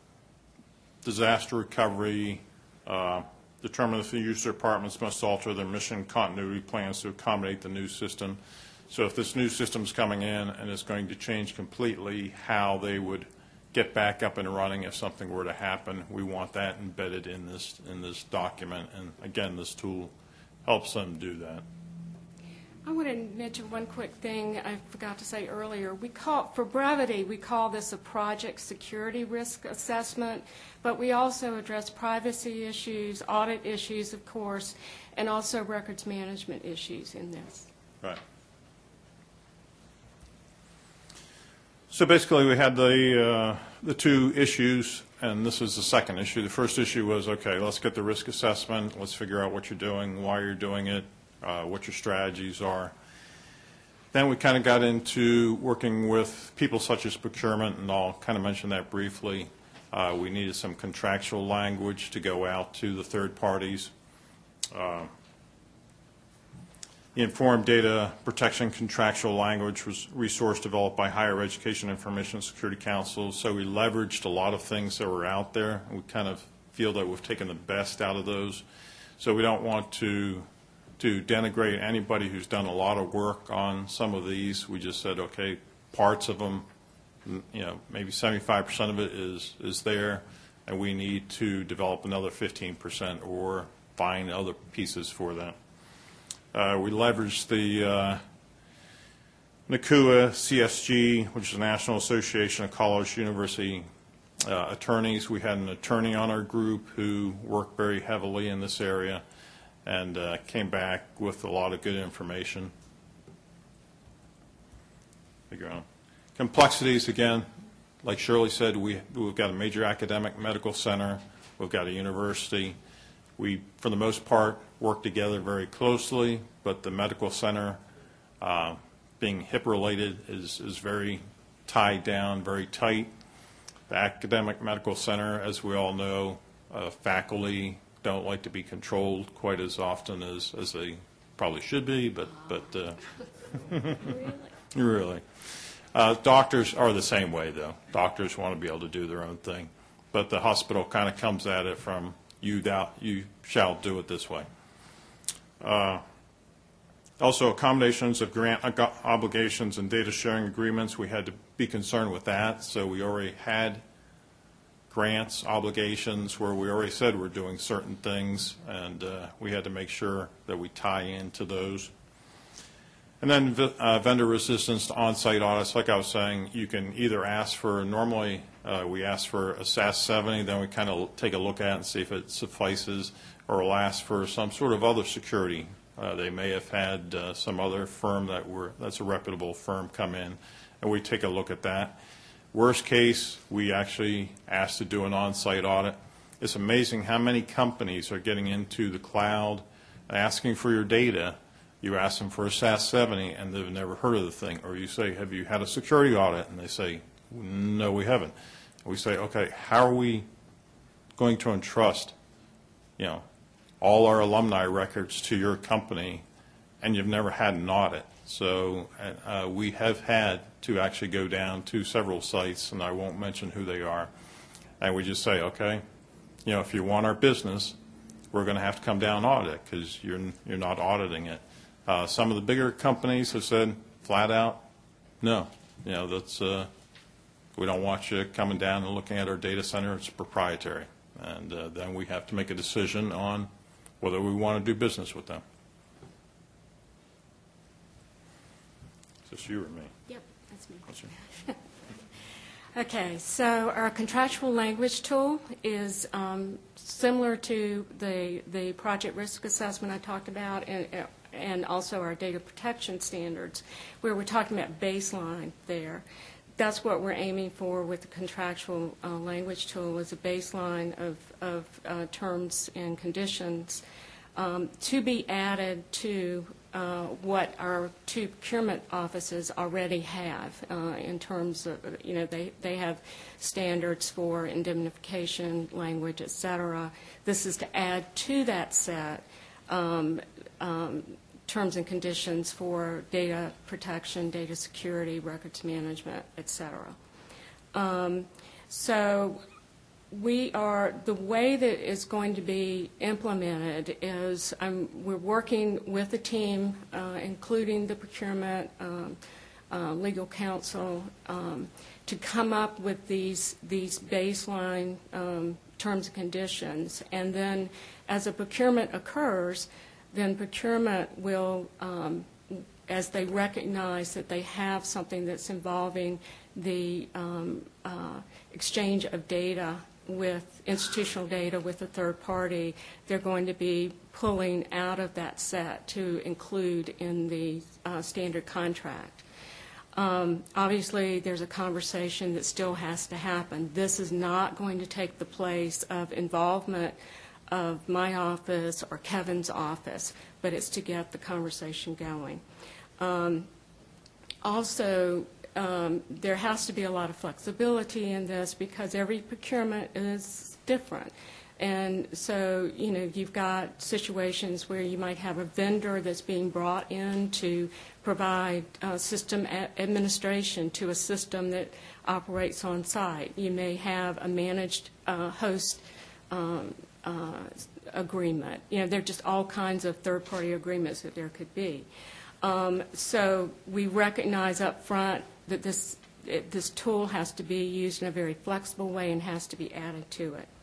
disaster recovery, uh, determine if the user departments must alter their mission continuity plans to accommodate the new system. So if this new system's coming in and it's going to change completely how they would get back up and running if something were to happen, we want that embedded in this in this document. And again, this tool helps them do that. I want to mention one quick thing I forgot to say earlier. We call, for brevity, we call this a project security risk assessment, but we also address privacy issues, audit issues, of course, and also records management issues in this. Right. So basically we had the, uh, the two issues, and this is the second issue. The first issue was, okay, let's get the risk assessment, let's figure out what you're doing, why you're doing it, Uh, what your strategies are. Then we kind of got into working with people such as procurement, and I'll kind of mention that briefly. Uh, we needed some contractual language to go out to the third parties. Uh, the Informed Data Protection contractual language was resource developed by Higher Education Information Security Council, so we leveraged a lot of things that were out there, and we kind of feel that we've taken the best out of those. So we don't want to to denigrate anybody who's done a lot of work on some of these. We just said, okay, parts of them, you know, maybe seventy-five percent of it is, is there, and we need to develop another fifteen percent or find other pieces for that. Uh, we leveraged the uh, N A C U A C S G, which is the National Association of College University uh, Attorneys. We had an attorney on our group who worked very heavily in this area and uh, came back with a lot of good information. Figure out. Complexities, again, like Shirley said, we, we've got a major academic medical center. We've got a university. We, for the most part, work together very closely, but the medical center, uh, being hip related, is, is very tied down, very tight. The academic medical center, as we all know, uh, faculty don't like to be controlled quite as often as, as they probably should be, but, but uh, Really? really. Uh, doctors are the same way, though. Doctors want to be able to do their own thing, but the hospital kind of comes at it from you, thou, you shall do it this way. Uh, also, accommodations of grant obligations and data sharing agreements, we had to be concerned with that. So we already had grants obligations where we already said we're doing certain things, and uh, we had to make sure that we tie into those. And then uh, vendor resistance to on-site audits. Like I was saying, you can either ask for, normally uh, we ask for a S A S seventy, then we kind of take a look at it and see if it suffices, or we'll ask for some sort of other security. Uh, they may have had uh, some other firm that were, that's a reputable firm come in, and we take a look at that. Worst case, we actually ask to do an on-site audit. It's amazing how many companies are getting into the cloud, asking for your data. You ask them for a S A S seventy, and they've never heard of the thing. Or you say, have you had a security audit? And they say, no, we haven't. And we say, okay, how are we going to entrust, you know, all our alumni records to your company, and you've never had an audit? So uh, we have had to actually go down to several sites, and I won't mention who they are, and we just say, okay, you know, if you want our business, we're going to have to come down and audit because you're, you're not auditing it. Uh, some of the bigger companies have said flat out, no, you know, that's, uh, we don't want you coming down and looking at our data center. It's proprietary. And uh, then we have to make a decision on whether we want to do business with them. Is this you or me? Yep, that's me. That's you. Okay, so our contractual language tool is um, similar to the, the project risk assessment I talked about, and, and also our data protection standards, where we're talking about baseline there. That's what we're aiming for with the contractual uh, language tool, is a baseline of, of uh, terms and conditions um, to be added to uh, what our two procurement offices already have uh, in terms of, you know, they, they have standards for indemnification language, et cetera. This is to add to that set um, um, terms and conditions for data protection, data security, records management, et cetera. Um, so we are, the way that it's going to be implemented is um, we're working with the team, uh, including the procurement, um, uh, legal counsel, um, to come up with these, these baseline um, terms and conditions. And then as a procurement occurs, then procurement will, um, as they recognize that they have something that's involving the um, uh, exchange of data with institutional data with a third party, they're going to be pulling out of that set to include in the uh, standard contract. Um, obviously, there's a conversation that still has to happen. This is not going to take the place of involvement of my office or Kevin's office, but it's to get the conversation going. Um, also, um, there has to be a lot of flexibility in this because every procurement is different. And so, you know, you've got situations where you might have a vendor that's being brought in to provide uh, system administration to a system that operates on site. You may have a managed uh, host um, uh, agreement. You know, there are just all kinds of third-party agreements that there could be. Um, so we recognize up front that this, it, this tool has to be used in a very flexible way and has to be added to it.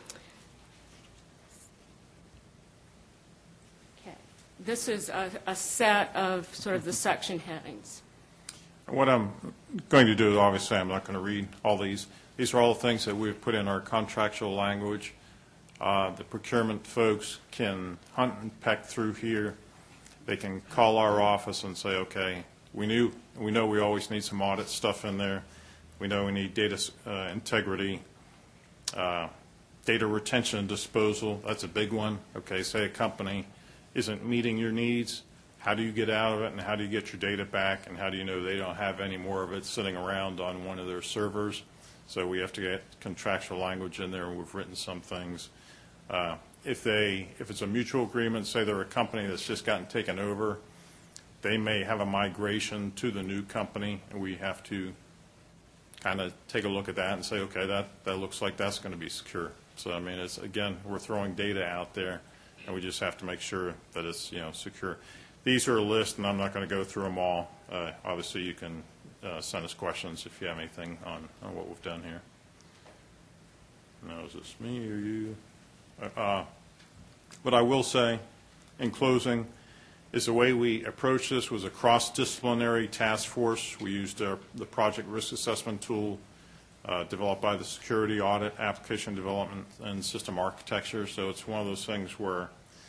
Okay. This is a, a set of sort of the section headings. What I'm going to do, obviously, I'm not going to read all these. These are all the things that we've put in our contractual language. Uh, the procurement folks can hunt and peck through here. They can call our office and say, okay, we knew, we know we always need some audit stuff in there. We know we need data uh, integrity, uh, data retention and disposal. That's a big one. Okay, say a company isn't meeting your needs. How do you get out of it, and how do you get your data back, and how do you know they don't have any more of it sitting around on one of their servers? So we have to get contractual language in there, and we've written some things. Uh, if they, if it's a mutual agreement, say they're a company that's just gotten taken over, they may have a migration to the new company, and we have to kind of take a look at that and say, okay, that, that looks like that's going to be secure. So, I mean, it's, again, we're throwing data out there, and we just have to make sure that it's, you know, secure. These are a list, and I'm not going to go through them all. Uh, obviously, you can uh, send us questions if you have anything on, on what we've done here. Now, is this me or you? Uh, what I will say in closing is the way we approached this was a cross-disciplinary task force. We used uh, the project risk assessment tool uh, developed by the security audit, application development, and system architecture. So it's one of those things where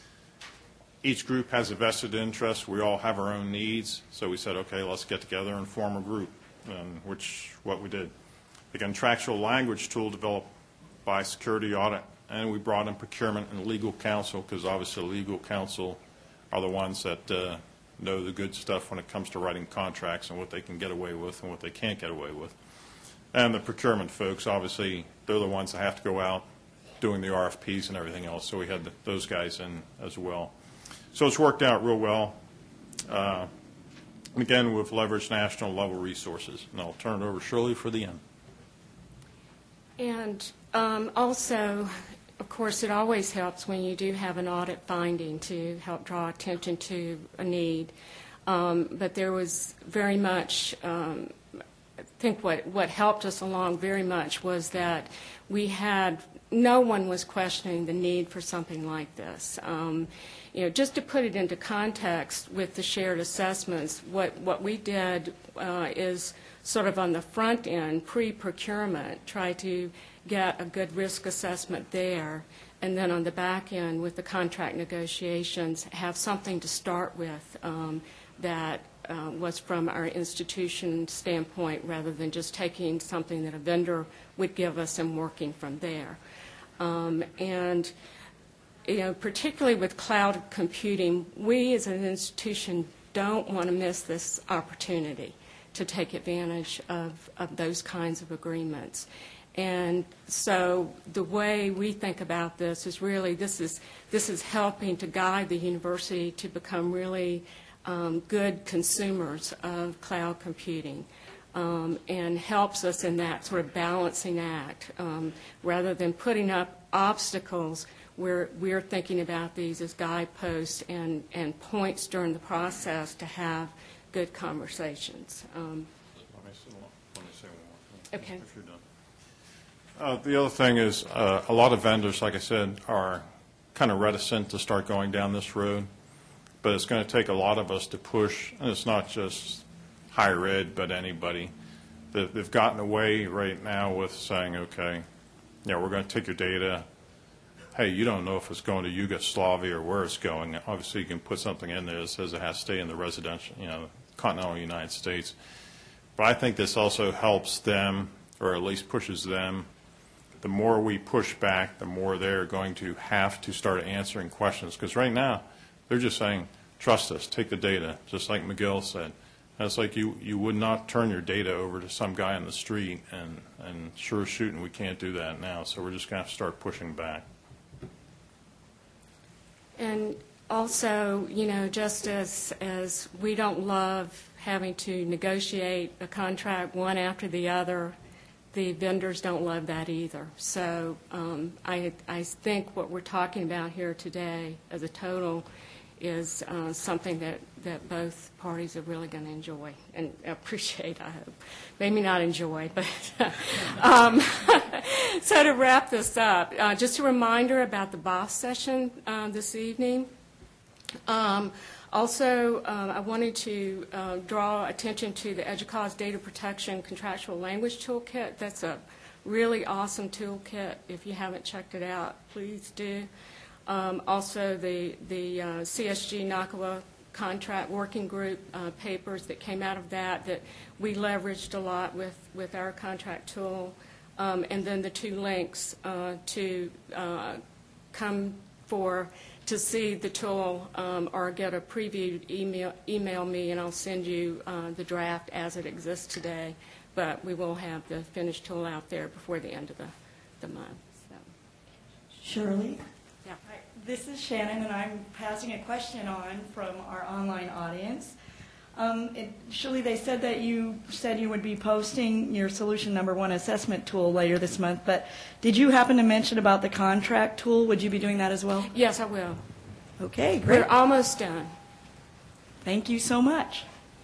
each group has a vested interest. We all have our own needs. So we said, okay, let's get together and form a group, and which what we did. The contractual language tool developed by security audit, and we brought in procurement and legal counsel, because obviously legal counsel are the ones that uh, know the good stuff when it comes to writing contracts and what they can get away with and what they can't get away with. And the procurement folks, obviously, they're the ones that have to go out doing the R F Ps and everything else. So we had the, those guys in as well. So it's worked out real well. Uh, again, we've leveraged national level resources. And I'll turn it over to Shirley for the end. And um, also, of course, it always helps when you do have an audit finding to help draw attention to a need. Um, but there was very much, um, I think what, what helped us along very much was that we had, no one was questioning the need for something like this. Um, you know, just to put it into context with the shared assessments, what, what we did uh, is sort of on the front end, pre-procurement, try to get a good risk assessment there, and then on the back end with the contract negotiations, have something to start with um, that uh, was from our institution standpoint, rather than just taking something that a vendor would give us and working from there. Um, and you know, particularly with cloud computing, we as an institution don't want to miss this opportunity to take advantage of, of those kinds of agreements. And so the way we think about this is really, this is, this is helping to guide the university to become really um, good consumers of cloud computing, um, and helps us in that sort of balancing act. Um, rather than putting up obstacles, we're, we're thinking about these as guideposts and, and points during the process to have good conversations. Um, Let me say one, let me say one more thing, Okay. if you're done. Uh, the other thing is uh, a lot of vendors, like I said, are kind of reticent to start going down this road, but it's going to take a lot of us to push, and it's not just higher ed, but anybody. They've, they've gotten away right now with saying, okay, you know, we're going to take your data. Hey, you don't know if it's going to Yugoslavia or where it's going. Obviously, you can put something in there that says it has to stay in the residential, you know, continental United States. But I think this also helps them, or at least pushes them. The more we push back, the more they're going to have to start answering questions. Because right now, they're just saying, trust us, take the data, just like McGill said. And it's like you, you would not turn your data over to some guy on the street, and, and sure shooting, we can't do that now. So we're just going to have to start pushing back. And also, you know, just as, as we don't love having to negotiate a contract one after the other, the vendors don't love that either. So um, I, I think what we're talking about here today as a total is uh, something that, that both parties are really going to enjoy and appreciate, I hope. Maybe not enjoy, but um, so to wrap this up, uh, just a reminder about the B O S session uh, this evening. Um, also, uh, I wanted to uh, draw attention to the EDUCAUSE Data Protection Contractual Language Toolkit. That's a really awesome toolkit. If you haven't checked it out, please do. Um, also, the, the uh, C S G NACWA contract working group uh, papers that came out of that that we leveraged a lot with, with our contract tool. Um, and then the two links uh, to uh, come for to see the tool um, or get a preview, email, email me and I'll send you uh, the draft as it exists today. But we will have the finished tool out there before the end of the, the month. So. Shirley? Yeah. Hi, this is Shannon, and I'm passing a question on from our online audience. Um, it, Shirley, they said that you said you would be posting your solution number one assessment tool later this month, but did you happen to mention about the contract tool? Would you be doing that as well? Yes, I will. Okay, great. We're almost done. Thank you so much.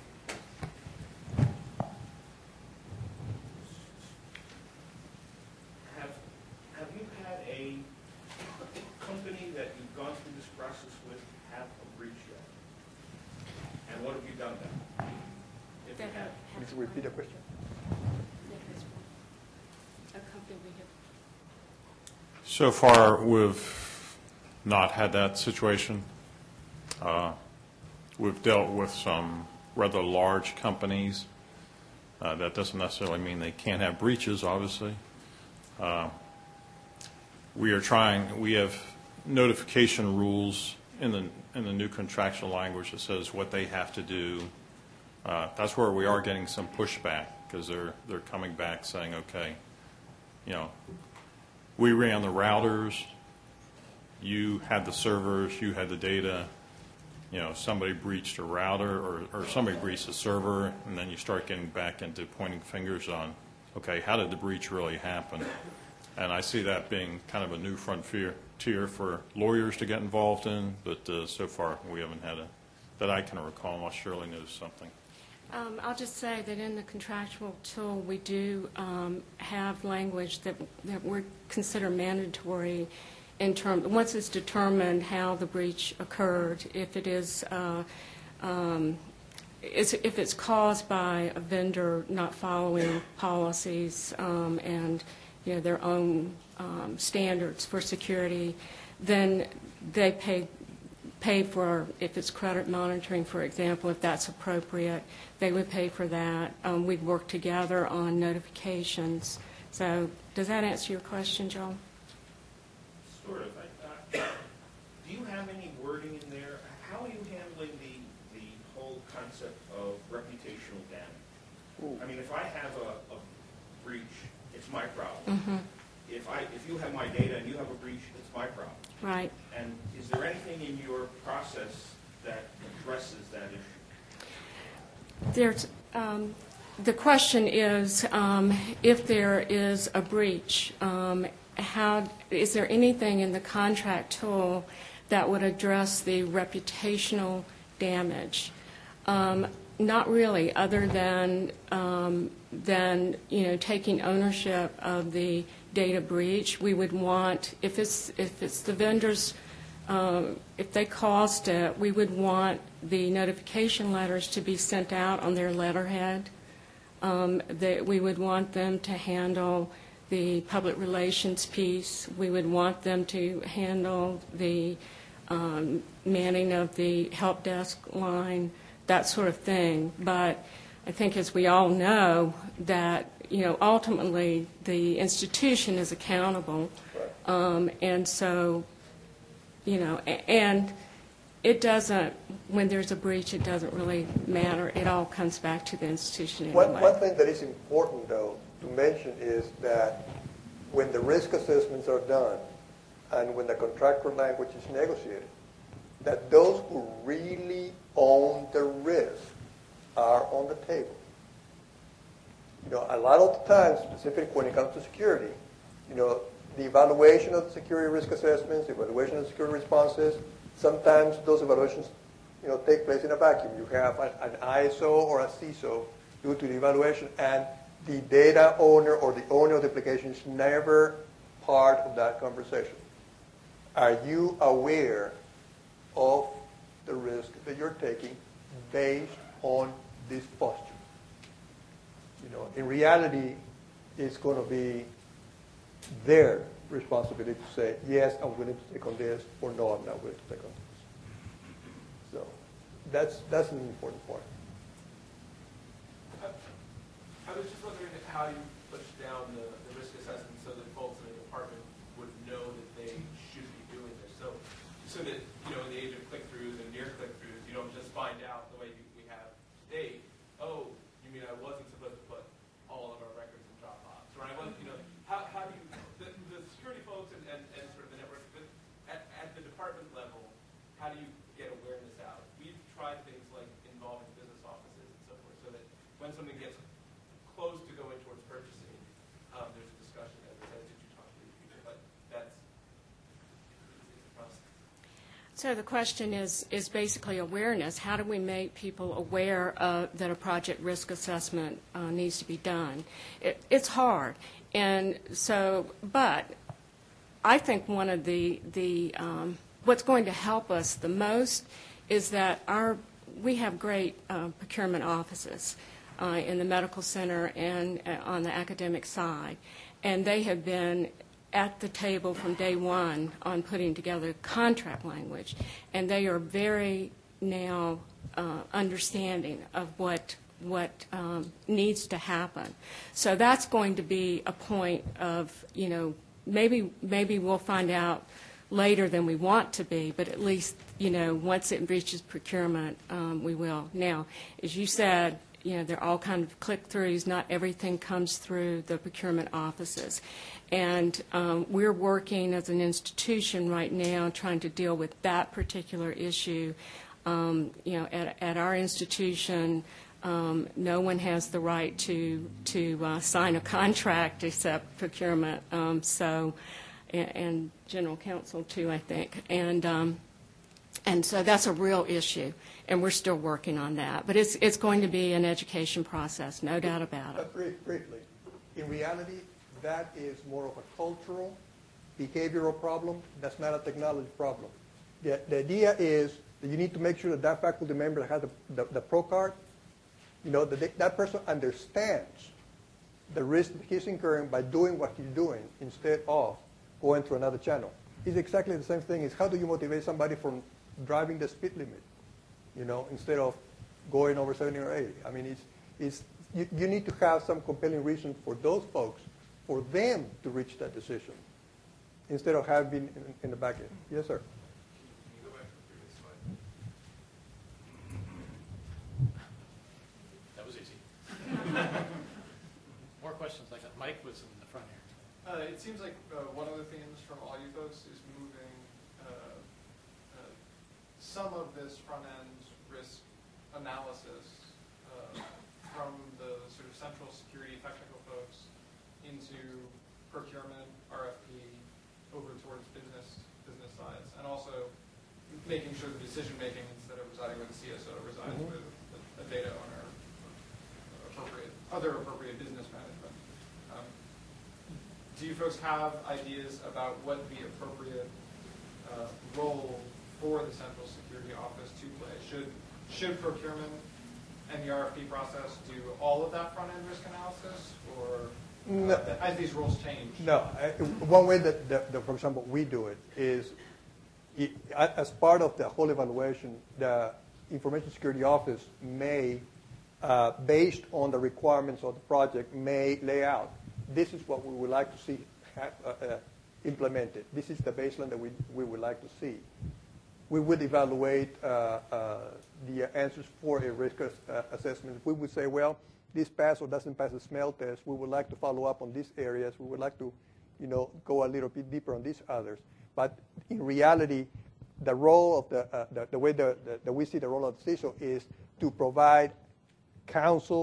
Have, have you had a company that you've gone through this process with have a breach yet? And what have you done then? If you have. Please repeat the question. So far, we've not had that situation. Uh, we've dealt with some rather large companies. Uh, that doesn't necessarily mean they can't have breaches, obviously. Uh, we are trying, we have notification rules in the, in the new contractual language that says what they have to do. Uh, that's where we are getting some pushback because they're, they're coming back saying, okay, you know, we ran the routers, you had the servers, you had the data, you know, somebody breached a router or, or somebody breached a server, and then you start getting back into pointing fingers on, okay, how did the breach really happen? And I see that being kind of a new frontier tier for lawyers to get involved in, but uh, so far we haven't had a, that I can recall, unless Shirley knows something. Um, I'll just say that in the contractual tool, we do um, have language that, that we consider mandatory in terms, once it's determined how the breach occurred, if it is, uh, um, is, if it's caused by a vendor not following policies um, and, you know, their own um, standards for security, then they pay pay for, if it's credit monitoring, for example, if that's appropriate, they would pay for that. Um, we'd work together on notifications. So does that answer your question, Joel? Sort of. I, uh, do you have any wording in there? How are you handling the, the whole concept of reputational damage? Ooh. I mean, if I have a, a breach, it's my problem. Mm-hmm. If I, if you have my data and you have a breach, it's my problem. Right. And is there anything in your process that addresses that issue? There's, um, the question is, um, if there is a breach, um, how, is there anything in the contract tool that would address the reputational damage? Um, not really, other than, um, than, you know, taking ownership of the data breach. We would want, if it's, if it's the vendors, um, if they caused it, we would want the notification letters to be sent out on their letterhead. Um, that we would want them to handle the public relations piece. We would want them to handle the um, manning of the help desk line, that sort of thing. But I think, as we all know, that, you know, ultimately the institution is accountable. Um, and so, you know, and it doesn't, when there's a breach, it doesn't really matter. It all comes back to the institution anyway. One, one thing that is important, though, to mention is that when the risk assessments are done and when the contractual language is negotiated, that those who really own the risk are on the table. You know, a lot of the times, specifically when it comes to security, you know, the evaluation of the security risk assessments, the evaluation of security responses, sometimes those evaluations, you know, take place in a vacuum. You have an, an I S O or a C I S O due to the evaluation, and the data owner or the owner of the application is never part of that conversation. Are you aware of the risk that you're taking based on this posture? You know, in reality, it's going to be their responsibility to say, yes, I'm willing to take on this, or no, I'm not willing to take on this. So that's that's an important part. I was just wondering how you push down the, the risk assessment so that folks in the department would know that they should be doing this. So, so that, you know, in the age of click-throughs and near click-throughs, you don't just find out the way we have today, oh, you mean I wasn't supposed to put all of our records in Dropbox, or I wasn't, you know, how, how do you, the, the security folks and, and, and sort of the network, but at, at the department level, how do you get awareness out? We've tried things like involving business offices and so forth, so that when something gets close to going towards purchasing, um, there's a discussion as it says, did you talk to these people? But that's it's a process. So the question is is basically awareness. How do we make people aware uh, that a project risk assessment uh, needs to be done? It, it's hard, and so, but I think one of the the um, what's going to help us the most is that our we have great uh, procurement offices uh, in the medical center and uh, on the academic side, and they have been at the table from day one on putting together contract language, and they are very now uh, understanding of what what um, needs to happen. So that's going to be a point of, you know, maybe maybe we'll find out later than we want to be, but at least, you know, once it reaches procurement, um, we will. Now, as you said, you know, there are all kinds of click-throughs. Not everything comes through the procurement offices. And um, we're working as an institution right now trying to deal with that particular issue. Um, you know, at, at our institution, um, no one has the right to, to uh, sign a contract except procurement. Um, so, and, and general counsel too, I think. And um, And so that's a real issue, and we're still working on that. But it's it's going to be an education process, no doubt about it. But brief, briefly, in reality, that is more of a cultural, behavioral problem. That's not a technology problem. The, the idea is that you need to make sure that that faculty member that has the, the, the pro card, you know, that they, that person understands the risk that he's incurring by doing what he's doing instead of going through another channel. It's exactly the same thing. Is how do you motivate somebody from driving the speed limit, you know, instead of going over seventy or eighty. I mean, it's, it's, you, you need to have some compelling reason for those folks, for them to reach that decision, instead of having in, in the back end. Yes, sir. Can you go back to the previous slide? That was easy. More questions like that. Mike was in the front here. Uh, it seems like uh, one of the themes from all you folks is moving uh, uh, some of this front-end risk analysis uh, from the sort of central security technical folks into procurement, R F P, over towards business business sides, and also making sure the decision-making, instead of residing with the C S O, resides mm-hmm. with a data owner, appropriate, other appropriate business management. Um, do you folks have ideas about what the appropriate uh, role for the Central Security Office to play? Should should procurement and the R F P process do all of that front-end risk analysis, or no. uh, as these roles change? No. I, one way that, that, that, for example, we do it is, it, as part of the whole evaluation, the Information Security Office may, uh, based on the requirements of the project, may lay out, this is what we would like to see have, uh, uh, implemented. This is the baseline that we, we would like to see. We would evaluate uh, uh, the answers for a risk uh, assessment. We would say, well, this pass or doesn't pass the smell test. We would like to follow up on these areas. We would like to, you know, go a little bit deeper on these others. But in reality, the role of the, uh, the, the way the, the, that we see the role of the C I S O is to provide counsel,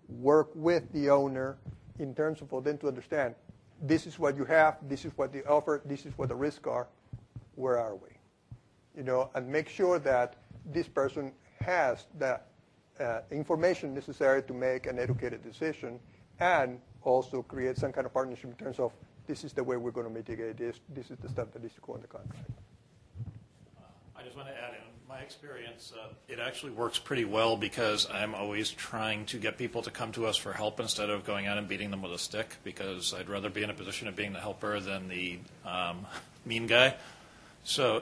work with the owner in terms of for them to understand, this is what you have, this is what they offer, this is what the risks are, where are we? You know, and make sure that this person has the uh, information necessary to make an educated decision, and also create some kind of partnership in terms of, this is the way we're going to mitigate this, this is the stuff that needs to go in the contract. I just want to add in my experience. Uh, it actually works pretty well because I'm always trying to get people to come to us for help instead of going out and beating them with a stick, because I'd rather be in a position of being the helper than the um, mean guy. So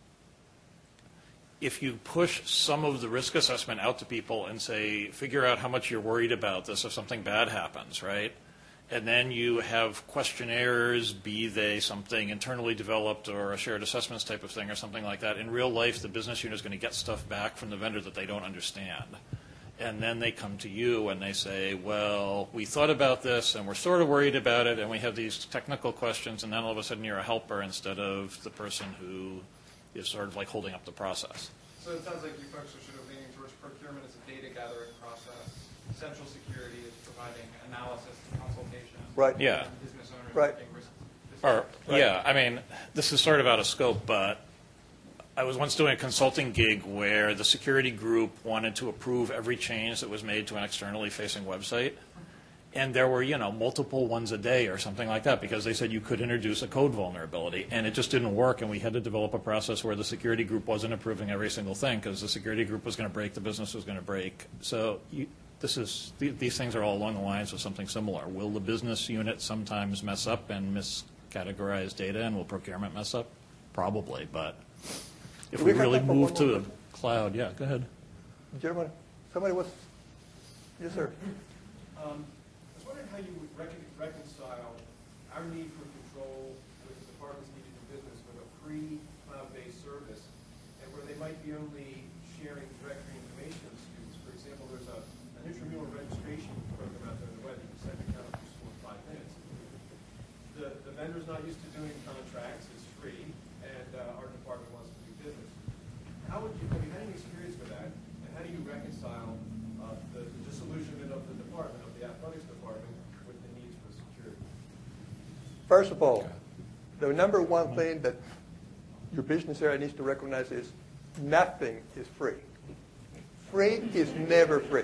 if you push some of the risk assessment out to people and say, figure out how much you're worried about this if something bad happens, right? And then you have questionnaires, be they something internally developed or a shared assessments type of thing or something like that. In real life, the business unit is going to get stuff back from the vendor that they don't understand. And then they come to you and they say, well, we thought about this and we're sort of worried about it and we have these technical questions, and then all of a sudden you're a helper instead of the person who is sort of like holding up the process. So it sounds like you folks are sort of leaning towards procurement as a data gathering process. Central security is providing analysis and consultation. Right. Yeah. And business owners Right. making risk. Or, Right. yeah, I mean, this is sort of out of scope, but I was once doing a consulting gig where the security group wanted to approve every change that was made to an externally facing website. And there were, you know, multiple ones a day or something like that, because they said you could introduce a code vulnerability, and it just didn't work, and we had to develop a process where the security group wasn't approving every single thing because the security group was going to break, the business was going to break. So you, this is, these things are all along the lines of something similar. Will the business unit sometimes mess up and miscategorize data, and will procurement mess up? Probably, but if Do we we have really time for move one to more the cloud, yeah, go ahead. Gentlemen, somebody was, yes, sir. Um, I was wondering how you would recon reconcile our need for control with the departments needed in business with a free cloud-based service, and where they might be only sharing directory information with students. For example, there's a, an intramural registration program out there on the web. You can send an account up to school in five minutes. The, the vendor's not used to doing contracts. It's free, and uh, our department wants to do business. How would you, have you had any experience with that, and how do you reconcile uh, the, the disillusionment of the department, of the athletics department, with the needs for security? First of all, the number one thing that your business area needs to recognize is nothing is free. Free is never free.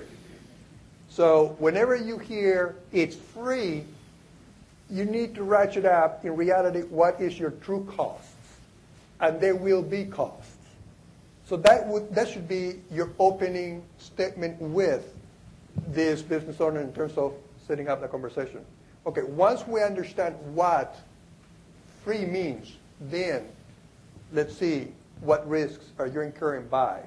So whenever you hear it's free, you need to ratchet up, in reality, what is your true costs? And there will be costs. So that would that should be your opening statement with this business owner in terms of setting up the conversation. Okay, once we understand what free means, then let's see what risks are you incurring by.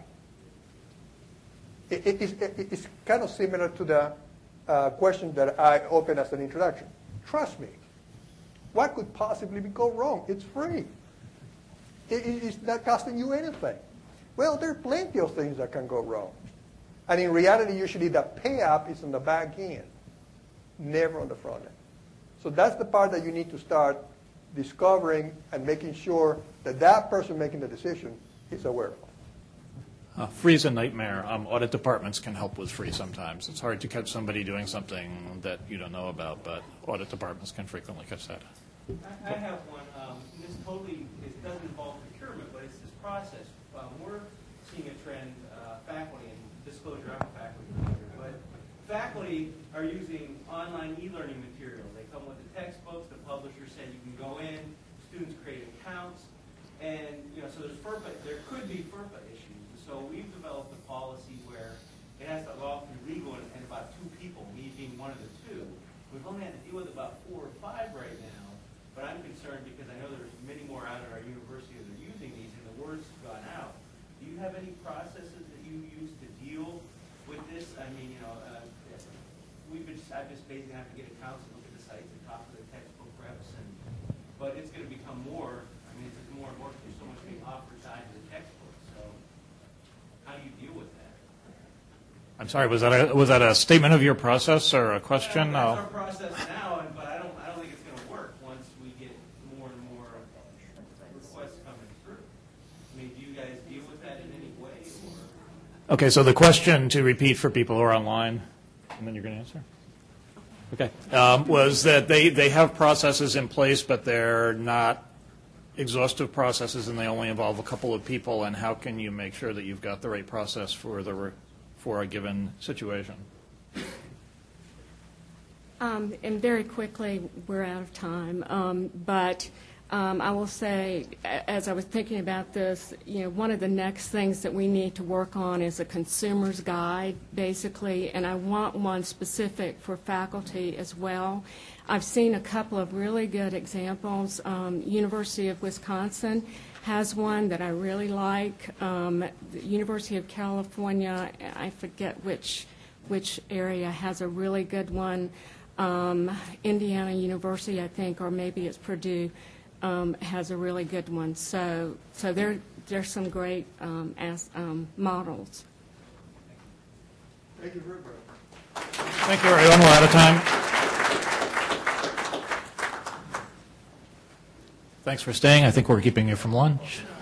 It, it, it's, it, it's kind of similar to the uh, question that I opened as an introduction. Trust me, what could possibly go wrong? It's free. It, it, it's not costing you anything. Well, there are plenty of things that can go wrong. And in reality, usually the pay-up is on the back end, never on the front end. So that's the part that you need to start discovering and making sure that that person making the decision is aware of. Uh, free is a nightmare. Um, audit departments can help with free sometimes. It's hard to catch somebody doing something that you don't know about, but audit departments can frequently catch that. I, I have one. Um, this totally it doesn't involve procurement, but it's this process. Um, we're seeing a trend, uh, faculty, and disclosure, I'm a faculty member, but faculty are using online e-learning material. They come with the textbooks. The publisher said you can go in. Students create accounts, and you know, so there's FERPA. There could be FERPA issues. So we've developed a policy where it has to go through legal and, and about two people, me being one of the two. We've only had to deal with about four or five right now, but I'm concerned because I know there's many more out at our university that are using these, and the word's gone out. Do you have any processes that you use to deal with this? I mean, you know, uh, we've been, I've just basically have to get accounts and look at the sites and talk to the textbook reps, and but it's going to become more. I mean, it's more and more. There's so much being offered tied to the textbook. So, how do you deal with that? I'm sorry, was that a, was that a statement of your process or a question? Well, that's No. our process now, and, but I don't, I don't think it's going to work once we get more and more requests coming through. I mean, do you guys deal with that in any way? Or? Okay, so the question, to repeat for people who are online, And then you're going to answer? Okay. Um, was that they, they have processes in place, but they're not exhaustive processes, and they only involve a couple of people, and how can you make sure that you've got the right process for the re- for a given situation? Um, and very quickly, we're out of time, um, but um, I will say, a- as I was thinking about this, you know, one of the next things that we need to work on is a consumer's guide, basically, and I want one specific for faculty as well. I've seen a couple of really good examples. Um, University of Wisconsin has one that I really like. Um, the University of California, I forget which which area, has a really good one. Um, Indiana University, I think, or maybe it's Purdue, um, has a really good one. So, so there there's some great um, as, um, models. Thank you very much. Thank you, everyone. We're out of time. Thanks for staying. I think we're keeping you from lunch.